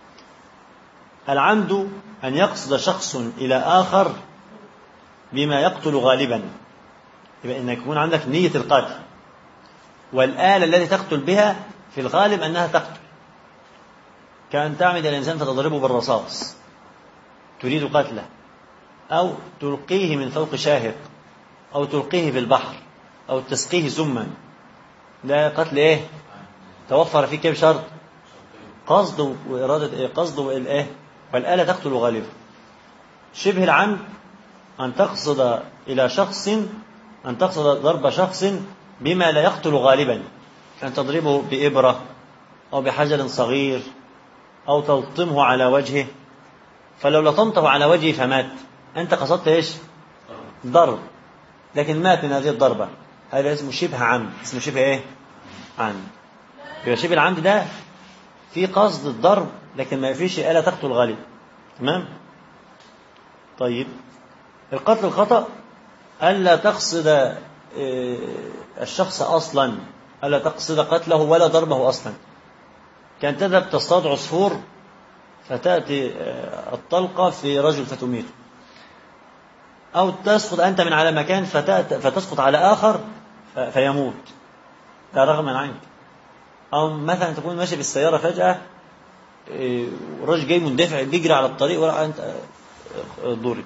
العمد أن يقصد شخص إلى آخر بما يقتل غالبا، يبقى أن يكون عندك نية القتل، والآلة التي تقتل بها في الغالب أنها تقتل، كأن تعمد الإنسان فتضربه بالرصاص تريد قتله، أو تلقيه من فوق شاهق، أو تلقيه في البحر، أو تسقيه سما. ده قتل إيه؟ توفر فيه كم شرط؟ قصد وإرادة إيه؟ قصد والإيه؟ والآلة تقتل غالبا. شبه العمد أن تقصد إلى شخص أن تقصد ضرب شخص بما لا يقتل غالبا، كأن تضربه بإبرة أو بحجر صغير أو تلطمه على وجهه، فلو لطمته على وجهه فمات، أنت قصدت إيش؟ ضرب، لكن مات من هذه الضربة. هذا اسمه شبه عمد، اسمه شبه إيه؟ عمد. يبقى شبه العمد ده في قصد الضرب لكن ما فيش آلة تقتل غالبا. تمام؟ طيب القتل الخطأ ألا تقصد الشخص أصلا، ألا تقصد قتله ولا ضربه أصلا، كان تذهب تصطاد عصفور فتأتي الطلقة في رجل فتميته، أو تسقط أنت من على مكان فتسقط على آخر فيموت، ده رغما عنك. أو مثلا تكون ماشي بالسيارة فجأة رجل جاي مندفع بيجري على الطريق ولا أنت ضرب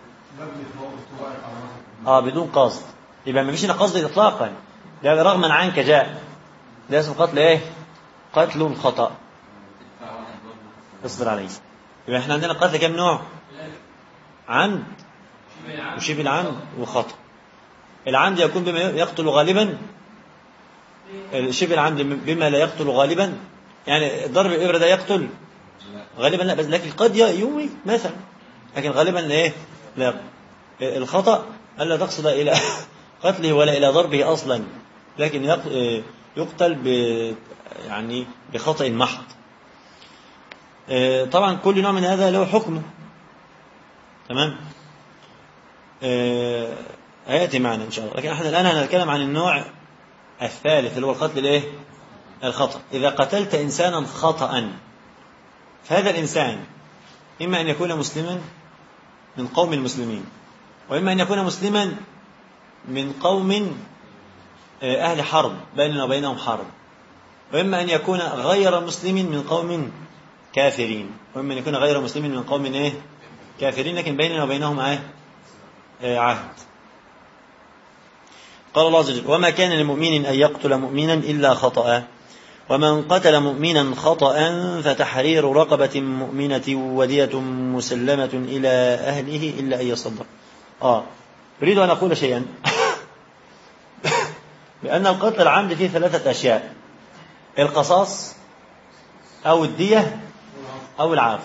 آه بدون قصد، يبقى ما فيش هنا قصد إطلاقا، ده رغما عنك جاء، ده اسمه قتل إيه؟ قتل خطأ. اصبر عليه. يبقى احنا عندنا قتل كم نوع؟ عمد وشبه العمد وخطأ. العمد يكون بما يقتل غالبا، شبه العمد بما لا يقتل غالبا، يعني ضرب الإبرة ده يقتل غالبا لا، بس لكن قد يومي مثلا، لكن غالبا ايه؟ لا. الخطأ ألا تقصد إلى قتله ولا إلى ضربه أصلا، لكن يقتل ب يعني بخطأ محض. طبعا كل نوع من هذا له حكمه. تمام؟ هيأتي معنا إن شاء الله، لكن احنا الآن هنتكلم عن النوع الثالث اللي هو القتل الايه؟ الخطأ. إذا قتلت إنسانا خطأ فهذا الإنسان إما أن يكون مسلما من قوم المسلمين، وإما أن يكون مسلما من قوم أهل حرب بيننا وبينهم حرب، وإما أن يكون غير مسلم من قوم كافرين، وإما أن يكون غير مسلم من قوم إيه؟ كافرين، لكن بيننا وبينهم إيه؟ عهد. قال الله عز وجل وما كان لمؤمن أن يقتل مؤمنا إلا خطأ ومن قتل مؤمنا خطأ فتحرير رقبة مؤمنة ودية مسلمة إلى أهله إلا أن يصدق. آه أريد أن أقول شيئا بأن القتل العمد فيه ثلاثة أشياء: القصاص أو الدية أو العفو.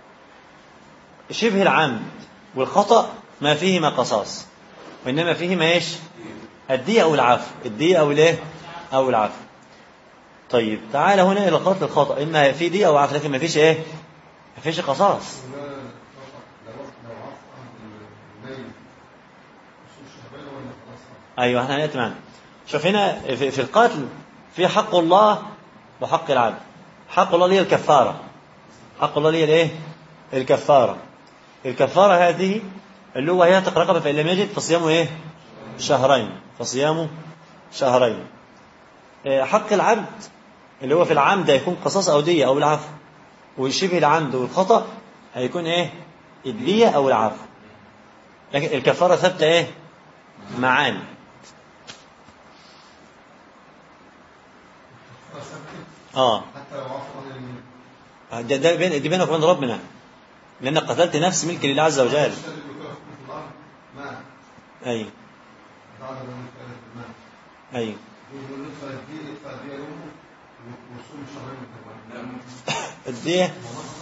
شبه العمد والخطأ ما فيهما قصاص، وإنما فيهما إيش؟ الدية أو العفو، الدية أو الإيه؟ أو العفو. طيب تعال هنا إلى قتل الخطأ، إما في دية أو عفو، لكن ما فيش إيه؟ ما فيش قصاص. أيوة احنا هنأتي معنا. شوف هنا في القتل في حق الله وحق العبد. حق الله ليه الكفارة، حق الله ليه الايه؟ الكفارة. الكفارة هذه اللي هو يعتق رقبة فإن لم يجد فصيامه ايه؟ شهرين، فصيامه شهرين. حق العبد اللي هو في العمد هيكون قصاص أو دية أو العفو، وشبه العمد والخطأ هيكون ايه؟ الدية أو العفو. لكن الكفارة ثابتة ايه؟ معاني. اه ده ده بين دي بينك وبين ربنا، لانك قتلت نفس ملك لله عز وجل. اي اي الدية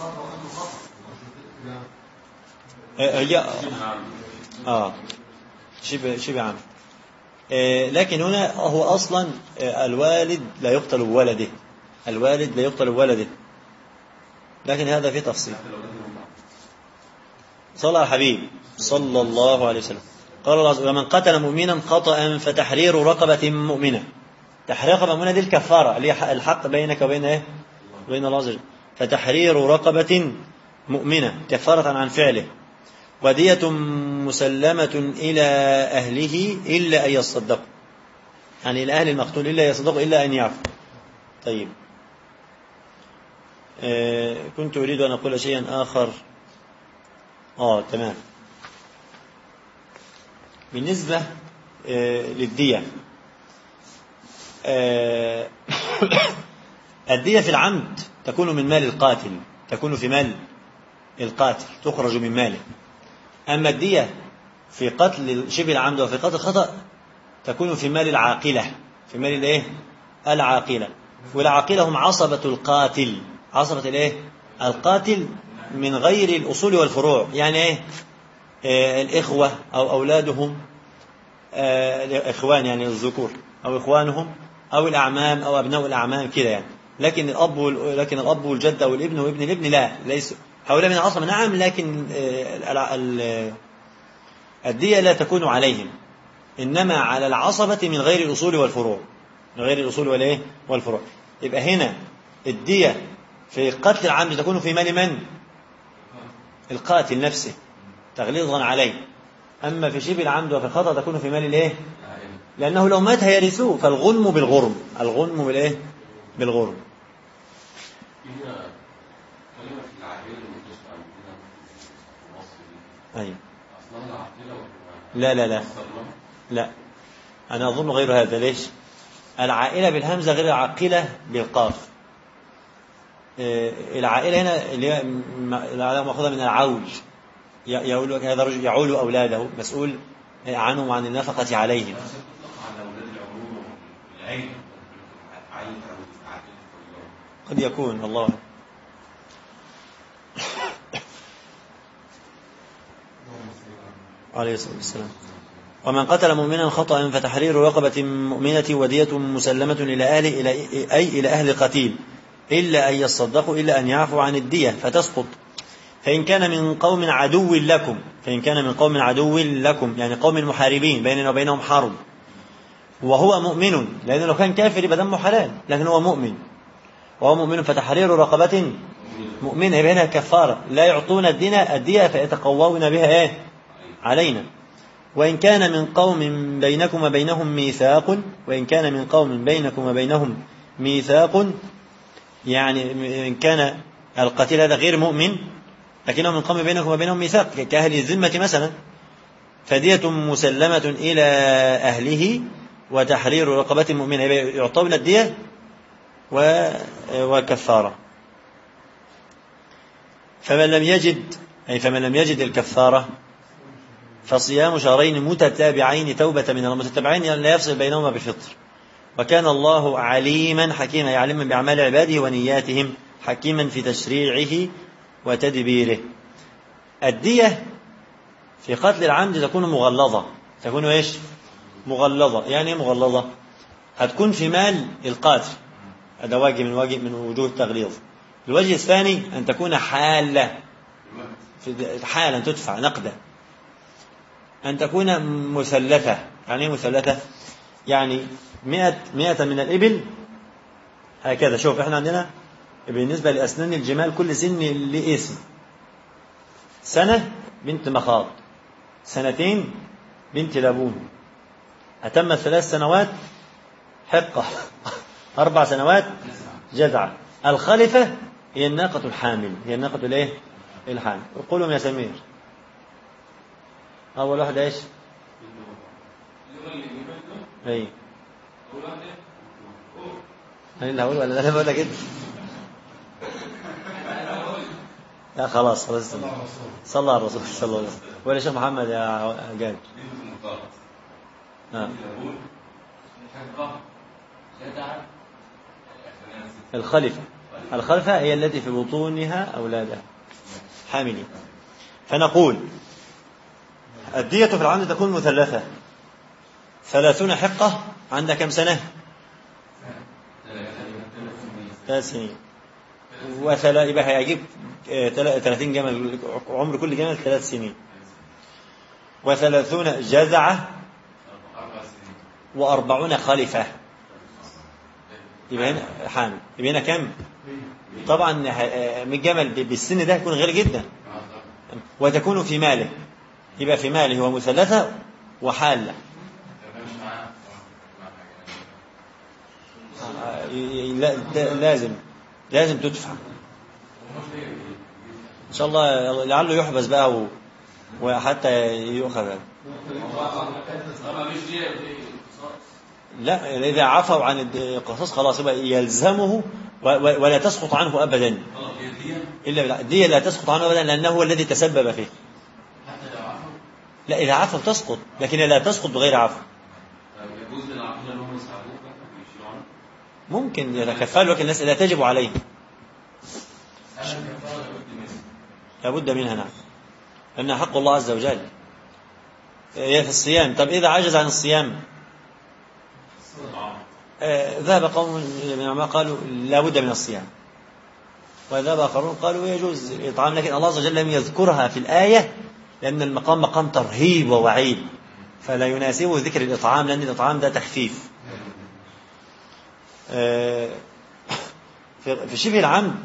هي اه شبه شبه عام. لكن هنا هو أصلا الوالد لا يقتل بولده، الوالد لا يقتل بولده، لكن هذا فيه تفصيل. صلى على الحبيب صلى الله عليه وسلم. قال الله عز وجل: ومن قتل مؤمنا خطأ فتحرير رقبة مؤمنة. تحرير رقبة مؤمنة دي الكفارة اللي هي الحق بينك وبين ايه؟ بين الله عز وجل. فتحرير رقبة مؤمنة كفارة عن فعله، ودية مسلمة إلى أهله إلا أن يصدقوا، يعني إلى أهل المقتول إلا يصدقوا إلا أن يعفوا. طيب آه كنت أريد أن أقول شيئا آخر. آه تمام. بالنسبة آه للدية، آه الدية في العمد تكون من مال القاتل، تكون في مال القاتل، تخرج من ماله. أما الدية في قتل شبه العمد وفي قتل الخطأ تكون في مال العاقلة، في مال الايه؟ العاقلة. والعاقلة هم عصبة القاتل، عصبة الايه؟ القاتل من غير الأصول والفروع، يعني ايه؟ آه الإخوة أو أولادهم، آه الإخوان يعني الذكور أو إخوانهم أو الأعمام أو أبناء الأعمام كده يعني. لكن الأب وال... لكن الأب والجد أو الابن وابن الابن لا، ليس هؤلاء من العصبة. نعم، لكن آه الدية لا تكون عليهم، إنما على العصبة من غير الأصول والفروع، من غير الأصول والإيه؟ والفروع. يبقى هنا الدية في قتل العمد تكون في مال من؟ القاتل نفسه تغليظا عليه. أما في شبه العمد وفي الخطأ تكون في مال الإيه؟ لأنه لو مات هيرثوه، فالغنم بالغرم، الغنم بالإيه؟ بالغرم. أيوة. لا لا لا لا أنا أظن غير هذا. ليش؟ العائلة بالهمزة غير العاقلة بالقاف. العائلة هنا اللي هي مأخوذة من العول، يقول هذا رجل يعول أولاده، مسؤول عنهم عن النفقة عليهم. قد يكون الله. عليه الصلاة والسلام. ومن قتل مؤمنا خطأ فتحرير رقبة مؤمنة ودية مسلمة إلى أهله، إلى أي إلى أهل قتيل، إلا أن يصدقوا إلا أن يعفوا عن الدية فتسقط. فإن كان من قوم عدو لكم، فإن كان من قوم عدو لكم يعني قوم محاربين بيننا وبينهم حرب، وهو مؤمن، لأنه لو كان كافر يبقى دمه حلال، لكن هو مؤمن، وهو مؤمن فتحرير رقبة مؤمنة يبقى هنا كفارة، لا يعطون الدية الدية فيتقوون بها إيه؟ علينا. وإن كان من قوم بينكم وبينهم ميثاق، وإن كان من قوم بينكم وبينهم ميثاق يعني إن كان القتيل هذا غير مؤمن لكنه من قوم بينكم وبينهم ميثاق كأهل الذمة مثلا، فدية مسلمة إلى أهله وتحرير رقبة مؤمنة، يعطون الدية وكفارة. فمن لم يجد أي فمن لم يجد الكفارة فصيام شهرين متتابعين توبة من المتتابعين لا يفصل بينهما بفطر. وكان الله عليما حكيما يعلم بأعمال عباده ونياتهم حكيما في تشريعه وتدبيره. الدية في قتل العمد تكون مغلظة. تكون إيش؟ مغلظة. يعني مغلظة هتكون في مال القاتل. هذا واجب من واجب من وجوه التغليظ. الوجه الثاني أن تكون حالة حالا تدفع نقدا. أن تكون مثلثة. يعني مثلثة يعني مئة, مئة من الإبل هكذا. شوف إحنا عندنا بالنسبة لأسنان الجمال كل سن لاسم. سنة بنت مخاض، سنتين بنت لبون، أتم ثلاث سنوات حقة، أربع سنوات جذعة. الخلفة هي الناقة الحامل. هي الناقة الايه؟ الحامل. قولهم يا سمير. أول واحدة إيش؟ أي أنا اللي هقول ولا أنا بقول لك أنت؟ لا خلاص خلاص صلى على الرسول صلى الله عليه وسلم. ولا شيخ محمد يا جاد؟ آه. الخلفة. الخلفة هي التي في بطونها أولادها حاملين. فنقول الدية في العمد تكون مثلثة. ثلاثون حقة عندها كم سنة؟ ثلاث سنين. وثلا يبقى هيجيب ثلاثين جمل. عمر كل جمل ثلاث سنين. وثلاثون جذعة وأربعون خلفة. يبقى هنا حامل. يبقى هنا كم؟ طبعا من جمل بالسن ده يكون غالي جدا. وتكون في ماله. يبقى في ماله هو مثلثة وحالة. لازم لازم تدفع إن شاء الله. لعله يحبس بقى وحتى يؤخذ. لا إذا عفوا عن القصاص خلاص يبقى يلزمه ولا تسقط عنه أبدا. إلا الدية لا تسقط عنه أبدا لأنه هو الذي تسبب فيه. لا إذا عفوا تسقط لكن لا تسقط بغير عفو. ممكن يتكفل لكن الناس لا تجب عليه. لابد منها نعم لأنها حق الله عز وجل. هي في الصيام. طب إذا عجز عن الصيام آه ذهب قوم من العلماء قالوا لا بد من الصيام وذهب آخرون قالوا يجوز الإطعام. لكن الله عز وجل لم يذكرها في الآية لأن المقام مقام ترهيب ووعيد فلا يناسبه ذكر الإطعام لأن الإطعام ده تخفيف. آه في شبه العمد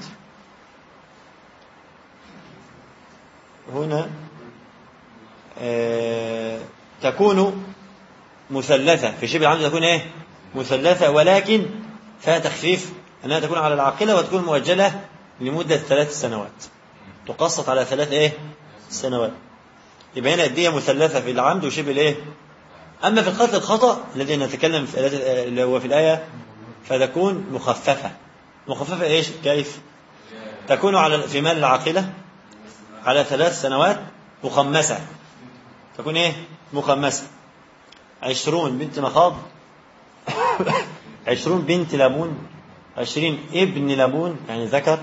هنا آه تكون مثلثة. في شبه العمد تكون ايه؟ مثلثة ولكن فيها تخفيف أنها تكون على العاقلة وتكون مؤجلة لمدة ثلاث سنوات تقسط على ثلاث ايه؟ سنوات. يبقى هنا الدية مثلثة في العمد وشبه الايه؟ أما في القتل الخطأ الذي نتكلم في اللي هو في الآية فتكون مخففة. مخففة ايش؟ كيف؟ تكون على في مال العاقلة على ثلاث سنوات مخمسة. تكون ايه؟ مخمسة. عشرون بنت مخاض عشرون بنت لبون عشرين ابن لبون يعني ذكر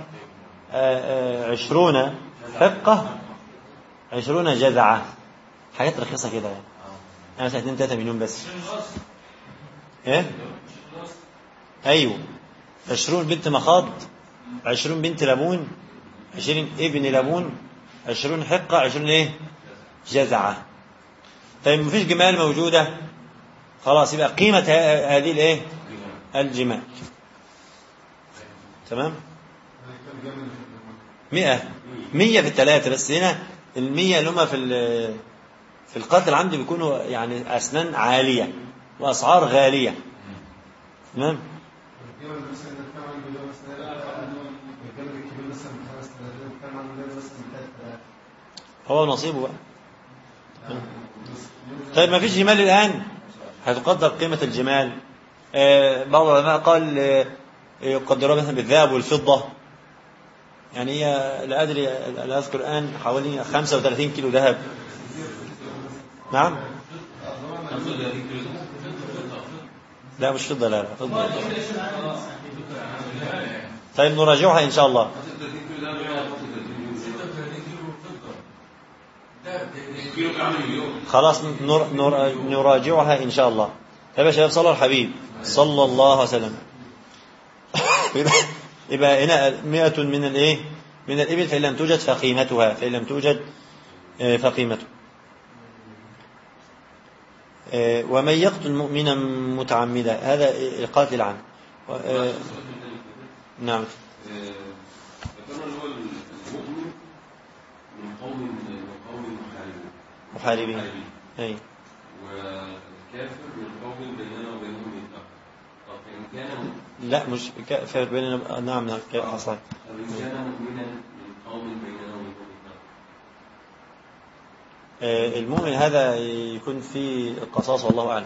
عشرون حقة عشرون جذعة. حاجات رخيصة كده يعني أنا مثلا اتنين تلاتة مليون بس. ايه؟ ايوه عشرون بنت مخاض عشرون بنت لبون عشرين ابن لبون عشرون حقة عشرون ايه؟ جذعة. طيب مفيش جمال موجودة خلاص يبقى قيمة هذه الايه؟ الجمال. تمام؟ مئة مية في الثلاثة بس. هنا المية اللي هم في في القتل العمد بيكونوا يعني أسنان عالية وأسعار غالية. تمام؟ هو نصيبه بقى. طيب ما فيش جمال الآن هتقدر قيمة الجمال. آه بعض العلماء قال آه يقدرها مثلا بالذهب والفضة، يعني هي لا أدري لا أذكر الآن حوالي خمسة وثلاثين كيلو ذهب. نعم لا مش فضة، لا لا فضة. طيب نراجعها إن شاء الله. خلاص نر... نر... نراجعها إن شاء الله. طيب يا شباب صلى الحبيب صلى الله عليه وسلم. يبقى هنا مئة من الايه من الإبل فإن لم توجد فقيمتها، فإن لم توجد فقيمته. ومن يقتل مؤمنا متعمدا، هذا القاتل العام. نعم. من قوم من قوم محاربين، أي. والكافر من قوم بيننا وبينهم ميثاق. طب إن كان لا مش كافر بيننا، نعم نعم حصل. طب إن كان مؤمنا من قوم بيننا وبينهم ميثاق. المؤمن هذا يكون في القصاص والله أعلم.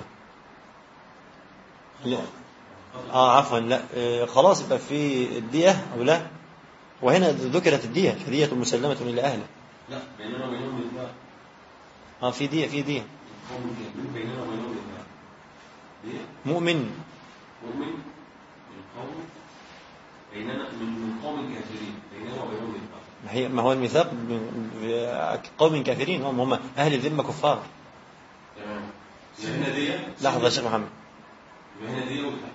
لا اه عفوا لا آه خلاص يبقى في الدية أو لا، وهنا ذكرت الدية، فدية مسلمة إلى أهله. لا بيننا وبينهم ميثاق. اه في دية في دية. بيننا وبينهم ميثاق. مؤمن مؤمن من قوم بيننا من قوم كافرين بيننا وبينهم ميثاق. ما هي ما هو الميثاق قوم كافرين، هم هم أهل الذمة كفار. تمام. هنا دية. لحظة يا شيخ محمد. هنا دية والكفار.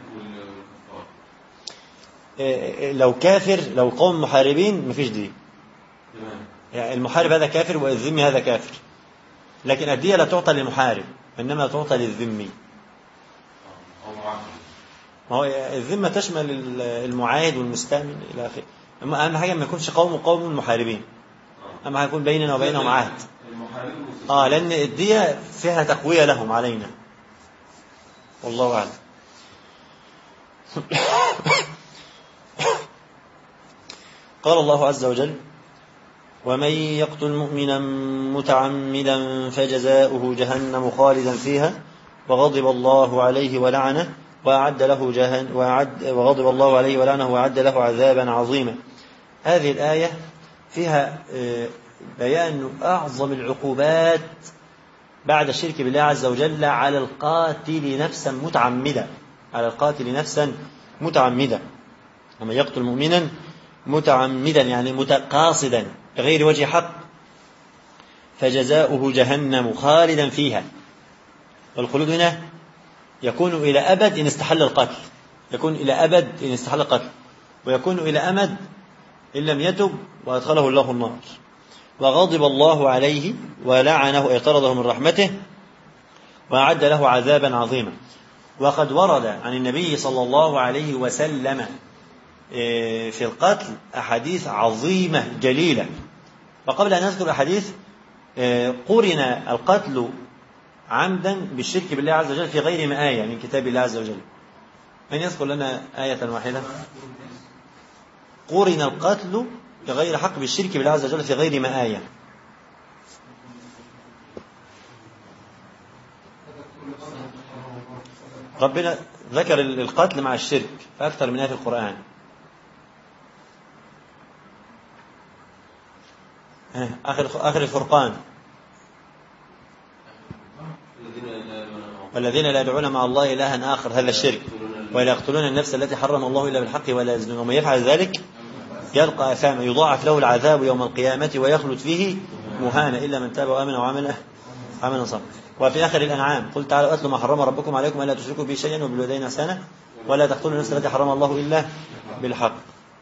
لو كافر، لو قوم محاربين مفيش دية. تمام. يعني المحارب هذا كافر والذمي هذا كافر، لكن الدية لا تعطى للمحارب إنما تعطى للذمي. ما هو الذمة تشمل المعاهد والمستأمن إلى آخره. أما أهم حاجة ما يكونش قوم وقوم محاربين، أما حاجة يكون بيننا وبينهم عهد. آه لأن الدية فيها تقوية لهم علينا، والله أعلم. قال الله عز وجل: ومن يقتل مؤمنا متعمدا فجزاؤه جهنم خالدا فيها وغضب الله عليه ولعنه وأعد له جهنم وأعد وغضب الله عليه ولعنه وأعد له عذابا عظيما. هذه الآية فيها بيان أعظم العقوبات بعد الشرك بالله عز وجل على القاتل نفسا متعمدا، على القاتل نفسا متعمدا. ومن يقتل مؤمنا متعمدا يعني متقاصدا بغير وجه حق فجزاؤه جهنم خالدا فيها. والخلود هنا يكون إلى أبد إن استحل القتل، يكون إلى أبد إن استحل القتل، ويكون إلى أمد إن لم يتب وأدخله الله النار. وغضب الله عليه ولعنه أي طرده من رحمته وأعد له عذابا عظيما. وقد ورد عن النبي صلى الله عليه وسلم في القتل أحاديث عظيمة جليلة. وقبل أن نذكر الأحاديث قرن القتل عمدا بالشرك بالله عز وجل في غير ما آية من كتاب الله عز وجل. من يذكر لنا آية واحدة قرن القتل بغير حق بالشرك بالله عز وجل في غير ما آية؟ ربنا ذكر القتل مع الشرك فأكثر من آية في القرآن. آخر آخر الفرقان: والذين لا يدعون مع الله إلها آخر، هذا الشرك، ولا يقتلون النفس التي حرم الله إلا بالحق ولا يزنون ومن يفعل ذلك يلقى أثاما يضاعف له العذاب يوم القيامة ويخلد فيه مهانا إلا من تاب وآمن وعمل عملا صالحا. وفي آخر الأنعام: قل تعالوا أتلوا ما حرم ربكم عليكم ألا تشركوا به شيئا وبالوالدين إحسانا ولا تقتلوا النفس التي حرم الله إلا بالحق.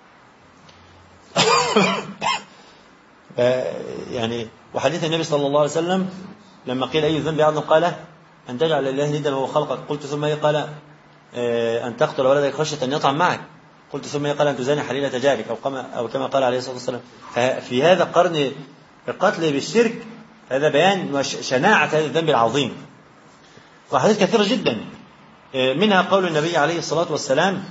يعني وحديث النبي صلى الله عليه وسلم لما قيل أي الذنب أعظم قال أن تجعل لله ندا وهو خلقك. قلت ثم إيه؟ قال أن تقتل ولدك خشية أن يطعم معك. قلت ثم إيه؟ قال أن تزاني حليلة جارك أو كما أو كما قال عليه الصلاة والسلام. ففي هذا قرن القتل بالشرك هذا بيان شناعة هذا الذنب العظيم. وحديث كثيرة جدا منها قول النبي عليه الصلاة والسلام: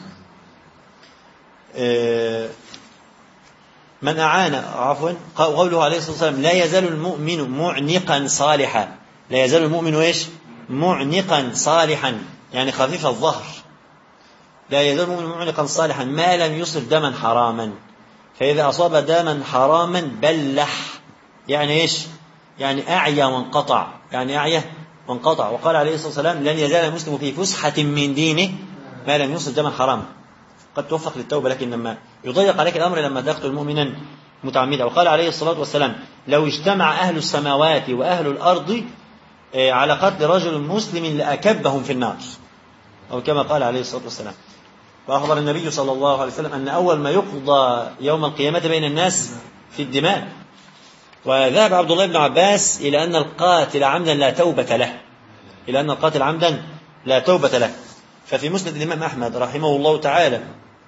من أعان عفوا قوله عليه الصلاة والسلام: لا يزال المؤمن معنقا صالحا. لا يزال المؤمن إيش؟ معنقا صالحا يعني خفيف الظهر لا يزال المؤمن معلقا صالحا ما لم يصب دما حراما، فإذا أصاب دما حراما بلح، يعني إيش؟ يعني أعيا وانقطع، يعني أعيا وانقطع. وقال عليه الصلاة والسلام لن يزال المسلم في فسحة من دينه ما لم يصب دما حراما. قد توفق للتوبة، لكن لما يضيق عليك الأمر لما تقتل مؤمنا متعمدا. وقال عليه الصلاة والسلام لو اجتمع أهل السماوات وأهل الأرض على قتل رجل مسلم لأكبهم في النار، أو كما قال عليه الصلاة والسلام. وأخبر النبي صلى الله عليه وسلم أن أول ما يقضى يوم القيامة بين الناس في الدماء. وذهب عبد الله بن عباس إلى أن القاتل عمدا لا توبة له، إلى أن القاتل عمدا لا توبة له. ففي مسند الإمام أحمد رحمه الله تعالى،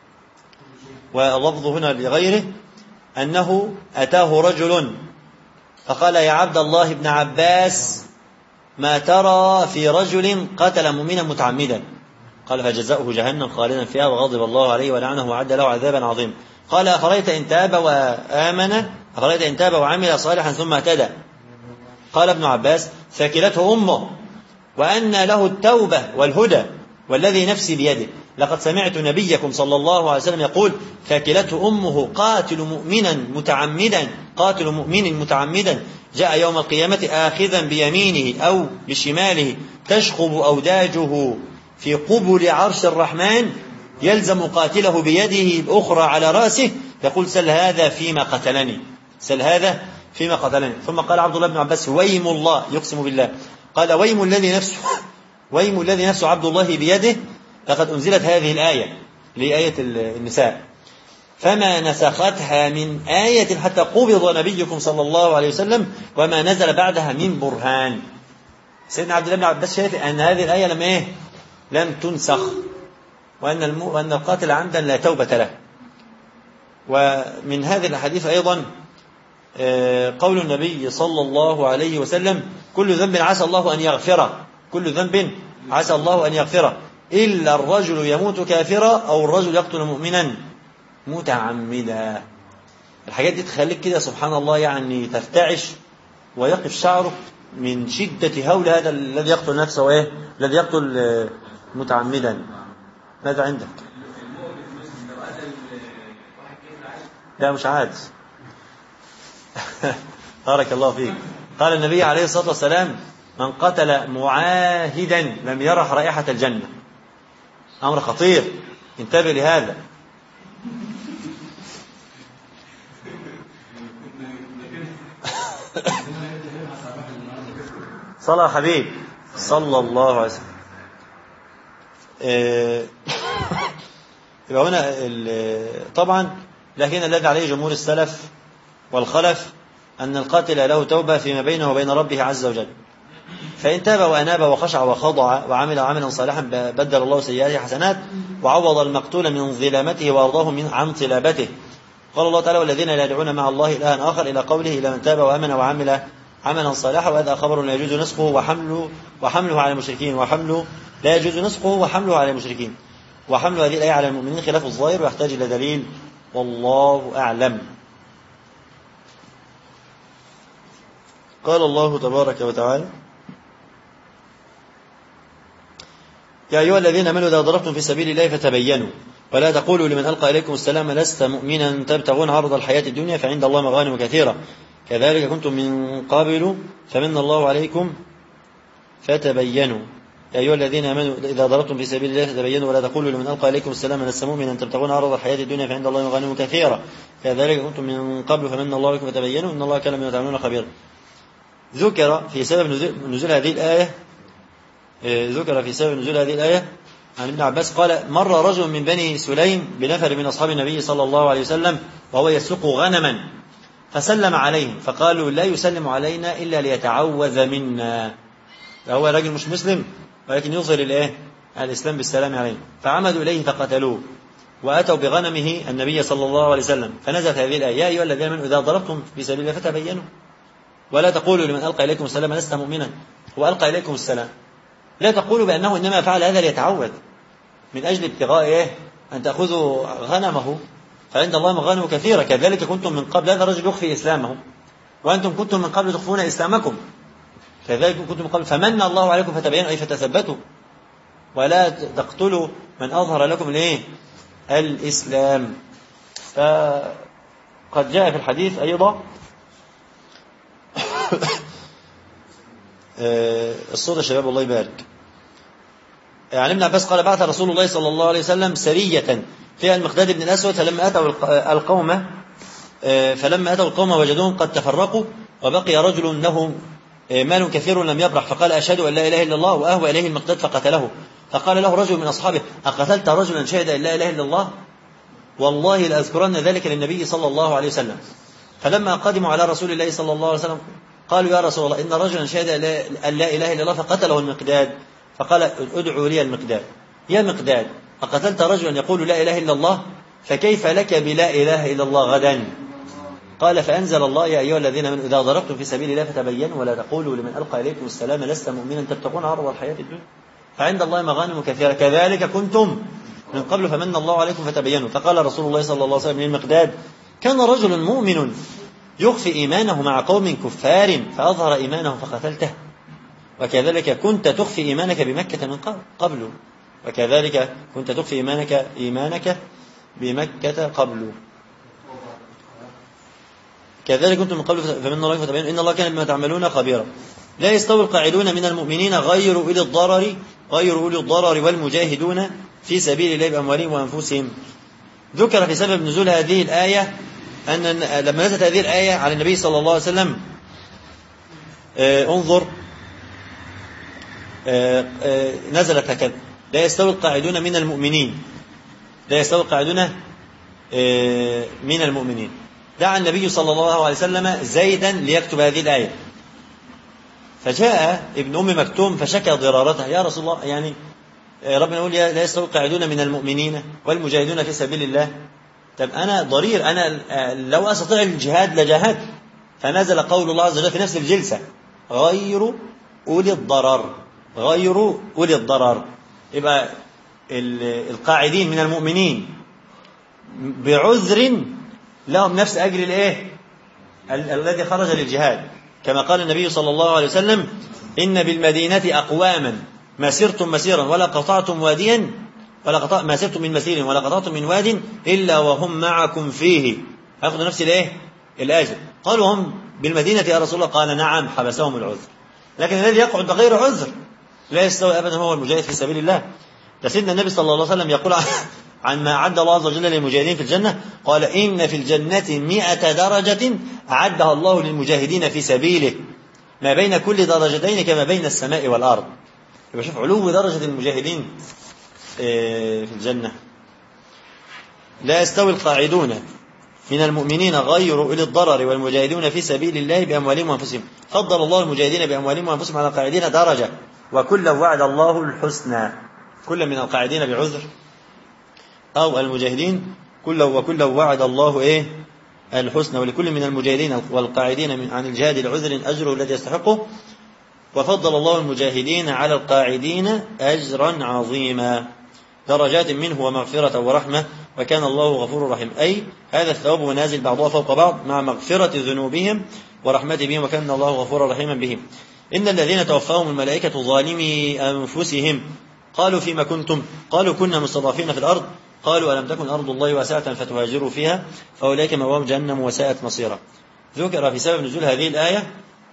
واللفظ هنا لغيره، أنه أتاه رجل فقال يا عبد الله بن عباس ما ترى في رجل قتل مؤمنا متعمدا؟ قال فجزاؤه جهنم خالدا فيها وغضب الله عليه ولعنه وعد له عذابا عظيما. قال أفرأيت إن تاب وآمن، أفرأيت إن تاب وعمل صالحا ثم اهتدى؟ قال ابن عباس ثكلته أمه وأن له التوبة والهدى والذي نفسي بيده لقد سمعت نبيكم صلى الله عليه وسلم يقول ثكلته أمه قاتل مؤمنا متعمدا، قاتل مؤمن متعمدا جاء يوم القيامة آخذا بيمينه أو بشماله تشخب أوداجه في قبل عرش الرحمن يلزم قاتله بيده الأخرى على رأسه يقول سل هذا فيما قتلني، سل هذا فيما قتلني. ثم قال عبد الله بن عباس ويم الله، يقسم بالله، قال ويم الذي نفسه ويم الذي نفس عبد الله بيده لقد أنزلت هذه الآية لآية النساء فما نسختها من آية حتى قبض نبيكم صلى الله عليه وسلم وما نزل بعدها من برهان. سيدنا عبد الله بن عباس شايف أن هذه الآية لم إيه؟ لم تنسخ، وأن الم... وأن القاتل عمدا لا توبة له. ومن هذه الحديث أيضا قول النبي صلى الله عليه وسلم كل ذنب عسى الله أن يغفره، كل ذنب عسى الله أن يغفره إلا الرجل يموت كافرا أو الرجل يقتل مؤمنا متعمدا. الحاجات دي تخليك كده سبحان الله يعني ترتعش ويقف شعرك من شدة هول هذا الذي يقتل نفسه وإيه الذي يقتل متعمدا. ماذا عندك؟ لا مش عاد. بارك الله فيك. قال النبي عليه الصلاة والسلام من قتل معاهدا لم يرح رائحة الجنة. أمر خطير، انتبه لهذا. صلى حبيب صلى الله عليه وسلم. يبقى هنا طبعا، لكن الذي عليه جمهور السلف والخلف أن القاتل له توبة فيما بينه وبين ربه عز وجل، فإن تاب وأناب وخشع وخضع وعمل عملا صالحا بدل الله سيئاته حسنات وعوض المقتول من ظلامته وأرضاه من عن طلابته. قال الله تعالى والذين لا يدعون مع الله إلها آخر إلى قوله إلى من تاب وآمن وعمل عملا صالحا. وهذا خبر لا يجوز نسخه وحمله وحمله على المشركين وحمله لا يجوز نسخه وحمله على المشركين وحمل هذه الآية على المؤمنين خلاف الظاهر ويحتاج إلى دليل والله أعلم. قال الله تبارك وتعالى يا أيها الذين آمنوا إذا ضربتم في سبيل الله فتبينوا ولا تقولوا لمن ألقى إليكم السلام لست مؤمنا تبتغون عرض الحياة الدنيا فعند الله مغانم كثيرة كذلك كنتم من قبل فمن الله عليكم فتبينوا. يا أيها الذين آمنوا إذا ضربتم في سبيل الله فتبينوا ولا تقولوا لمن ألقى إليكم السلام لست مؤمنا تبتغون عرض الحياة الدنيا فعند الله مغانم كثيرة كذلك كنتم من قبل فمن الله عليكم فتبينوا إن الله كان بما تعملون خبيرا. ذكر في سبب نزول هذه الآية ذكر في سبب نزول هذه الآية عن ابن عباس قال مر رجل من بني سليم بنفر من أصحاب النبي صلى الله عليه وسلم وهو يسوق غنما فسلم عليهم فقالوا لا يسلم علينا إلا ليتعوذ منا. فهو رجل مش مسلم ولكن يظهر الإيه الإسلام بالسلام عليه. فعمدوا إليه فقتلوه وأتوا بغنمه النبي صلى الله عليه وسلم فنزلت هذه الآية يا أيها الذين آمنوا إذا ضربتم في سبيل الله فتبينوا ولا تقولوا لمن ألقى إليكم السلام لست مؤمنا وألقى إليكم السلام لا تقولوا بأنه إنما فعل هذا ليتعود من أجل ابتغاء إيه أن تأخذوا غنمه فعند الله مغانم كثيرة كذلك كنتم من قبل. هذا الرجل يخفي إسلامه وأنتم كنتم من قبل تخفون إسلامكم كذلك كنتم من قبل فمن الله عليكم فتبينوا أي فتثبتوا ولا تقتلوا من أظهر لكم الإيه؟ الإسلام. فقد جاء في الحديث أيضا الصوت يا شباب الله يبارك. يعني ابن عباس قال بعث رسول الله صلى الله عليه وسلم سرية فيها المقداد بن الأسود، فلما أتوا القوم فلما أتوا القوم وجدوهم قد تفرقوا وبقي رجل له مال كثير لم يبرح، فقال أشهد أن لا إله إلا الله، وأهوى إليه المقداد فقتله. فقال له رجل من أصحابه أقتلت رجلا شهد أن لا إله إلا الله؟ والله لأذكرن ذلك للنبي صلى الله عليه وسلم. فلما قدموا على رسول الله صلى الله عليه وسلم قالوا يا رسول الله إن رجلا شهد أن لا إله إلا الله فقتله المقداد. فقال ادعوا لي المقداد. يا مقداد أقتلت رجلا يقول لا إله إلا الله؟ فكيف لك بلا إله إلا الله غدا؟ قال فأنزل الله يا أيها الذين من إذا ضربتم في سبيل الله فتبينوا ولا تقولوا لمن ألقى إليكم السلام لست مؤمنا تبتغون عرض الحياة الدنيا فعند الله مغانم كثيرة كذلك كنتم من قبل فمن الله عليكم فتبينوا. فقال رسول الله صلى الله عليه وسلم للمقداد كان رجل مؤمن يخفي إيمانه مع قوم كفار فأظهر إيمانه فقتلته، وكذلك كنت تخفي إيمانك بمكة من قبل وكذلك كنت تخفي إيمانك إيمانك بمكة قبل كذلك كنتم من قبل فمن الله فتبينوا إن الله كان بما تعملون خبيرا. لا يستوي القاعدون من المؤمنين غير أولي الضرر غير أولي الضرر والمجاهدون في سبيل الله بأموالهم وأنفسهم. ذكر في سبب نزول هذه الآية أن لما نزلت هذه الآية على النبي صلى الله عليه وسلم آه انظر آه آه نزلت هكذا لا يستوي القاعدون من المؤمنين لا يستوي القاعدون آه من المؤمنين. دعا النبي صلى الله عليه وسلم زيدا ليكتب هذه الآية، فجاء ابن أم مكتوم فشكى ضرارته يا رسول الله يعني ربنا يقول لا يستوي القاعدون من المؤمنين والمجاهدون في سبيل الله. طب أنا ضرير أنا لو أستطيع الجهاد لجاهد. فنزل قول الله عز وجل في نفس الجلسة غير أولي الضرر غير أولي الضرر. يبقى القاعدين من المؤمنين بعذر لهم نفس أجر الإيه الذي خرج للجهاد، كما قال النبي صلى الله عليه وسلم إن بالمدينة أقواما ما سرتم مسيرا ولا قطعتم واديا ولا قطع ما سرتم من مسير ولا قطعتم من واد إلا وهم معكم فيه هياخذوا نفس الإيه الأجر. قالوا هم بالمدينة يا رسول الله؟ قال نعم حبسهم العذر. لكن الذي يقعد بغير عذر لا يستوي أبدا هو المجاهد في سبيل الله. ده سيدنا النبي صلى الله عليه وسلم يقول عن ما أعد الله عز وجل للمجاهدين في الجنة قال إن في الجنة مئة درجة أعدها الله للمجاهدين في سبيله ما بين كل درجتين كما بين السماء والأرض. يبقى شوف علو درجة المجاهدين في الجنة. لا يستوي القاعدون من المؤمنين غير أولي الضرر والمجاهدون في سبيل الله بأموالهم وأنفسهم. فضل الله المجاهدين بأموالهم وأنفسهم على القاعدين درجة وكلا وعد الله الحسنى. كل من القاعدين بعذر أو المجاهدين كله وكله وعد الله إيه الحسنى ولكل من المجاهدين والقاعدين عن الجهاد العذر أجره الذي يستحقه. وفضل الله المجاهدين على القاعدين أجرا عظيما درجات منه ومغفرة ورحمة وكان الله غفور رحيم. أي هذا الثواب ونازل بعضها فوق بعض مع مغفرة ذنوبهم ورحمة بهم وكان الله غفورا رحيما بهم. إن الذين توفاهم الملائكة ظالمي أنفسهم قالوا فيما كنتم قالوا كنا مستضعفين في الأرض قالوا ألم تكن أرض الله واسعة فتهاجروا فيها فأولئك مأواهم جهنم وساءت مصيرا. ذكر في سبب نزول هذه الآية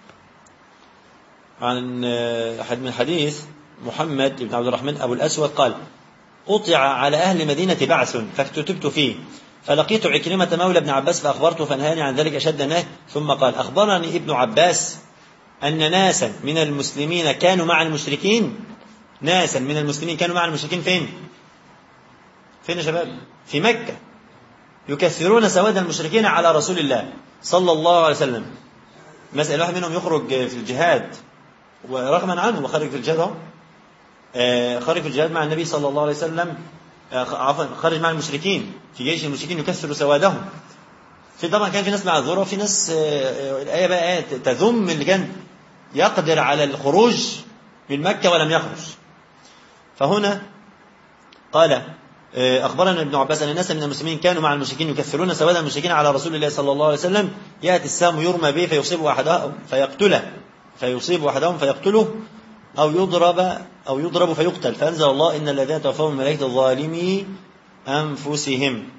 عن أحد من حديث محمد بن عبد الرحمن أبو الأسود قال قطع على أهل مدينة بعث فاكتتبت فيه فلقيت عكرمة مولى ابن عباس فأخبرته فنهاني عن ذلك أشد نهي ثم قال أخبرني ابن عباس أن ناسا من المسلمين كانوا مع المشركين ناسا من المسلمين كانوا مع المشركين فين فين يا شباب في مكة يكثرون سواد المشركين على رسول الله صلى الله عليه وسلم. مثلا واحد منهم يخرج في الجهاد ورغما عنه وخرج في الجهاد خرج في الجهاد مع النبي صلى الله عليه وسلم عفوا خرج مع المشركين في جيش المشركين يكثر سوادهم. في طبعا كان في ناس معذوره وفي ناس الآية بقى تذم اللي كان يقدر على الخروج من مكة ولم يخرج. فهنا قال أخبرنا ابن عباس أن الناس من المسلمين كانوا مع المشركين يكثرون سواد المشركين على رسول الله صلى الله عليه وسلم يأتي السام يرمى به فيصيب أحدهم فيقتله فيصيب أحدهم فيقتله أو يضرب أو يضرب فيقتل، فأنزل الله إن الذين توفاهم الملائكة ظالمي أنفسهم.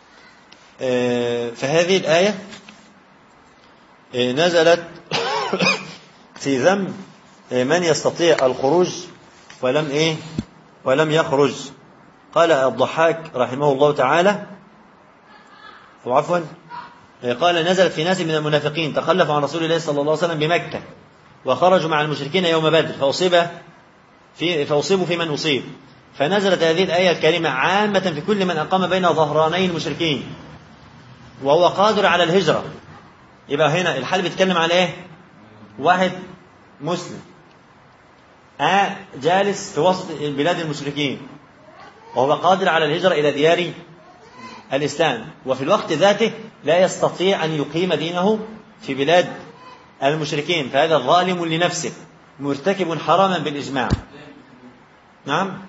فهذه الآية نزلت في ذم من يستطيع الخروج ولم إيه ولم يخرج. قال الضحاك رحمه الله تعالى أو عفوا قال نزلت في ناس من المنافقين تخلفوا عن رسول الله صلى الله عليه وسلم بمكة وخرجوا مع المشركين يوم بدر فأصيب في فأصيبوا في من أصيب، فنزلت هذه الآية الكريمة عامة في كل من أقام بين ظهراني المشركين وهو قادر على الهجرة. يبقى هنا الحال بيتكلم على إيه؟ واحد مسلم آه جالس في وسط بلاد المشركين وهو قادر على الهجرة إلى ديار الإسلام، وفي الوقت ذاته لا يستطيع أن يقيم دينه في بلاد المشركين، فهذا ظالم لنفسه مرتكب حراما بالإجماع. نعم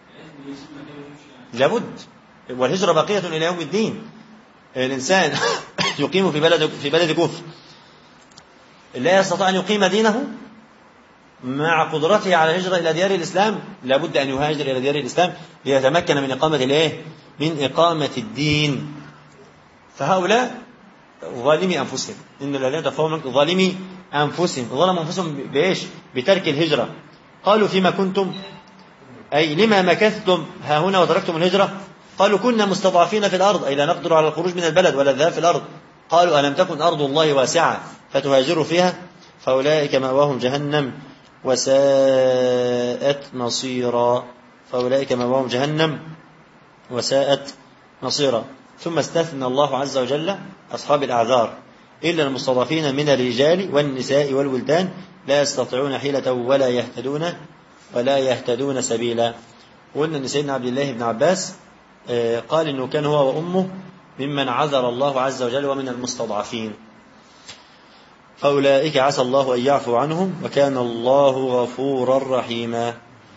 لابد، والهجرة باقية إلى يوم الدين. الإنسان يقيم في بلد في بلد كفر لا يستطيع أن يقيم دينه مع قدرته على الهجرة إلى ديار الإسلام، لابد أن يهاجر إلى ديار الإسلام ليتمكن من إقامة الإيه؟ من إقامة الدين. فهؤلاء ظالمي أنفسهم، إن الذين تفهم ظالمي أنفسهم، ظلموا أنفسهم بإيش؟ بترك الهجرة. قالوا فيما كنتم أي لما مكثتم ها هنا وتركتم الهجرة؟ قالوا كنا مستضعفين في الأرض أي لا نقدر على الخروج من البلد ولا الذهاب في الأرض. قالوا ألم تكن أرض الله واسعة فتهاجروا فيها فأولئك مأواهم جهنم وساءت مصيرا. فأولئك مأواهم جهنم وساءت مصيرا. ثم استثنى الله عز وجل أصحاب الأعذار إلا المستضعفين من الرجال والنساء والولدان لا يستطيعون حيلة ولا يهتدون ولا يهتدون سبيلا. وقلنا أن سيدنا عبد الله بن عباس قال إنه كان هو وأمه ممن عذر الله عز وجل ومن المستضعفين. فأولئك عسى الله أن يعفو عنهم وكان الله غفورا رحيما.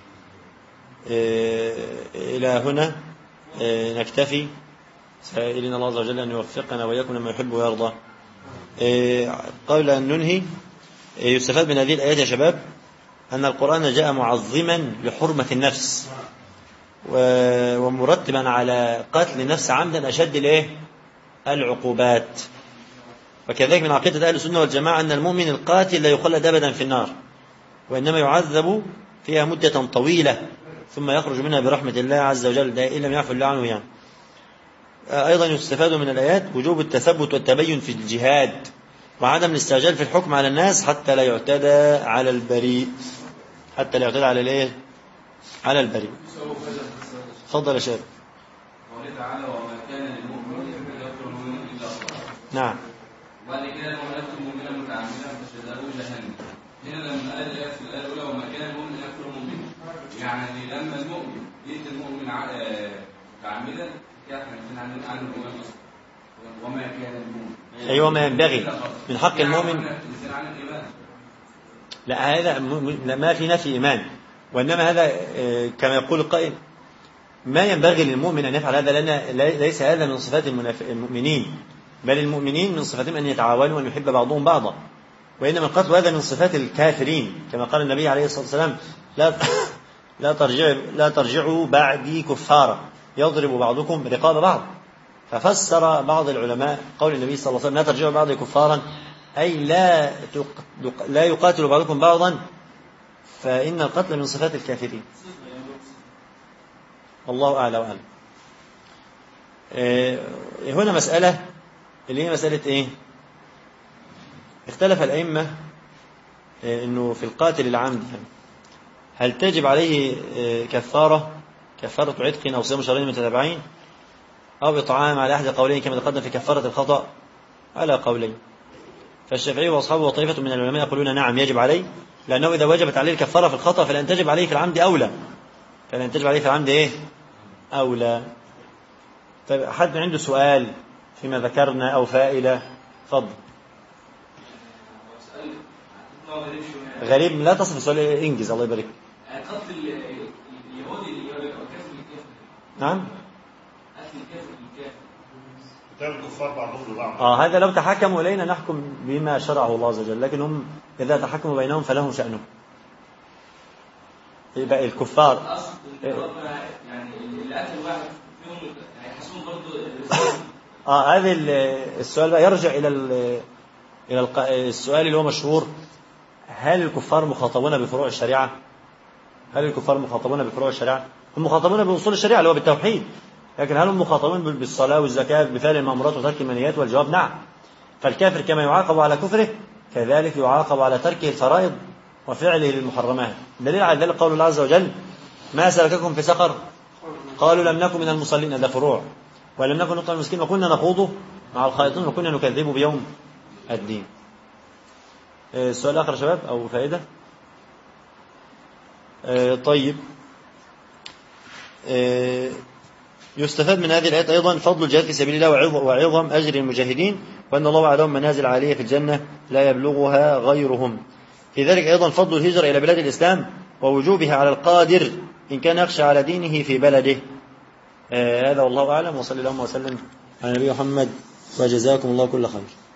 إلى هنا نكتفي، سائلين الله عز وجل أن يوفقنا وإياكم لما يحب ويرضى. قبل أن ننهي يستفاد من هذه الآيات يا شباب أن القرآن جاء معظما لحرمة النفس ومرتبا على قتل النفس عمدا أشد الإيه؟ العقوبات. وكذلك من عقيدة أهل السنة والجماعة أن المؤمن القاتل لا يخلد أبدا في النار وإنما يعذب فيها مدة طويلة ثم يخرج منها برحمة الله عز وجل إن لم يعفو الله عنه. يعني أيضا يستفاد من الآيات وجوب التثبت والتبين في الجهاد وعدم الاستعجال في الحكم على الناس حتى لا يعتدى على البريء حتى لا يعتدى على الايه على البريء. تفضل يا شباب. قال تعالى وما كان للمؤمن ان يقتل مؤمنا الا خطأ. نعم. وبعد كده لو يقتل مؤمنا متعمدا فجزاؤه جهنم. هنا لما قال الايه في الايه الاولى وما كان للمؤمن ان يقتل مؤمنا، يعني لما المؤمن يقتل المؤمن متعمدا كده احنا عن عن المؤمن وما كان المؤمن ايوه ما ينبغي من حق المؤمن. لا هذا ما في نفي إيمان، وإنما هذا كما يقول القائل ما ينبغي للمؤمن أن يفعل هذا، لأن ليس هذا من صفات المؤمنين، بل المؤمنين من صفاتهم أن يتعاونوا وأن يحب بعضهم بعضا، وإنما القتل هذا من صفات الكافرين كما قال النبي عليه الصلاة والسلام لا لا ترجعوا لا ترجعوا بعدي كفارا يضرب بعضكم رقاب بعض. ففسر بعض العلماء قول النبي صلى الله عليه وسلم لا ترجعوا بعضي كفارا أي لا لا يقاتل بعضكم بعضا، فإن القتل من صفات الكافرين. الله أعلى وأعلم. هنا مسألة اللي هي مسألة إيه؟ اختلف الأئمة إنه في القاتل العمد هل تجب عليه كفارة كفارة عتق أو صيام شهرين متتابعين أو إطعام على أحد القولين كما تقدم في كفارة الخطأ على قولين. فالشافعي وأصحابه وطائفة من العلماء يقولون نعم يجب عليه، لأنه إذا وجبت عليه الكفارة في الخطأ فلن تجب عليه في العمد أولى فلن تجب عليه في العمد إيه؟ أولى. طيب حد عنده سؤال فيما ذكرنا أو فائدة؟ فضل. غريب لا تصف السؤال إنجز الله يبارك. قتل اليهودي اليهودي أو كافر الكافر. نعم. قتل الكافر الكافر. قتال الكفار بعضهم لبعض. آه هذا لو تحكموا إلينا نحكم بما شرعه الله عز وجل، لكن هم إذا تحكموا بينهم فلهم شأنهم. يبقى الكفار اقصد ان ربنا يعني اللي قتل واحد فيهم هيحاسبهم برضه. اه هذا السؤال بقى يرجع الى الى السؤال اللي هو مشهور: هل الكفار مخاطبون بفروع الشريعه؟ هل الكفار مخاطبون بفروع الشريعه؟ هم مخاطبون باصول الشريعه اللي هو بالتوحيد، لكن هل هم مخاطبون بالصلاه والزكاه بفعل المامورات وترك المنهيات؟ والجواب نعم. فالكافر كما يعاقب على كفره كذلك يعاقب على تركه الفرائض وفعله للمحرمات. دليل على ذلك قول الله عز وجل: ما سلككم في سقر؟ قالوا لم نكن من المصلين. هذا فروع. ولم نكن نطعم المسكين وكنا نخوض مع الخائضين وكنا نكذب بيوم الدين. السؤال الآخر يا شباب أو فائدة؟ طيب، يستفاد من هذه الآيات أيضا فضل الجهاد في سبيل الله وعظم أجر المجاهدين، وأن الله وعدهم منازل عالية في الجنة لا يبلغها غيرهم. في ذلك أيضا فضل الهجرة إلى بلاد الإسلام ووجوبها على القادر إن كان يخشى على دينه في بلده. هذا والله أعلم، وصلى الله وسلم على نبي محمد، وجزاكم الله كل خير.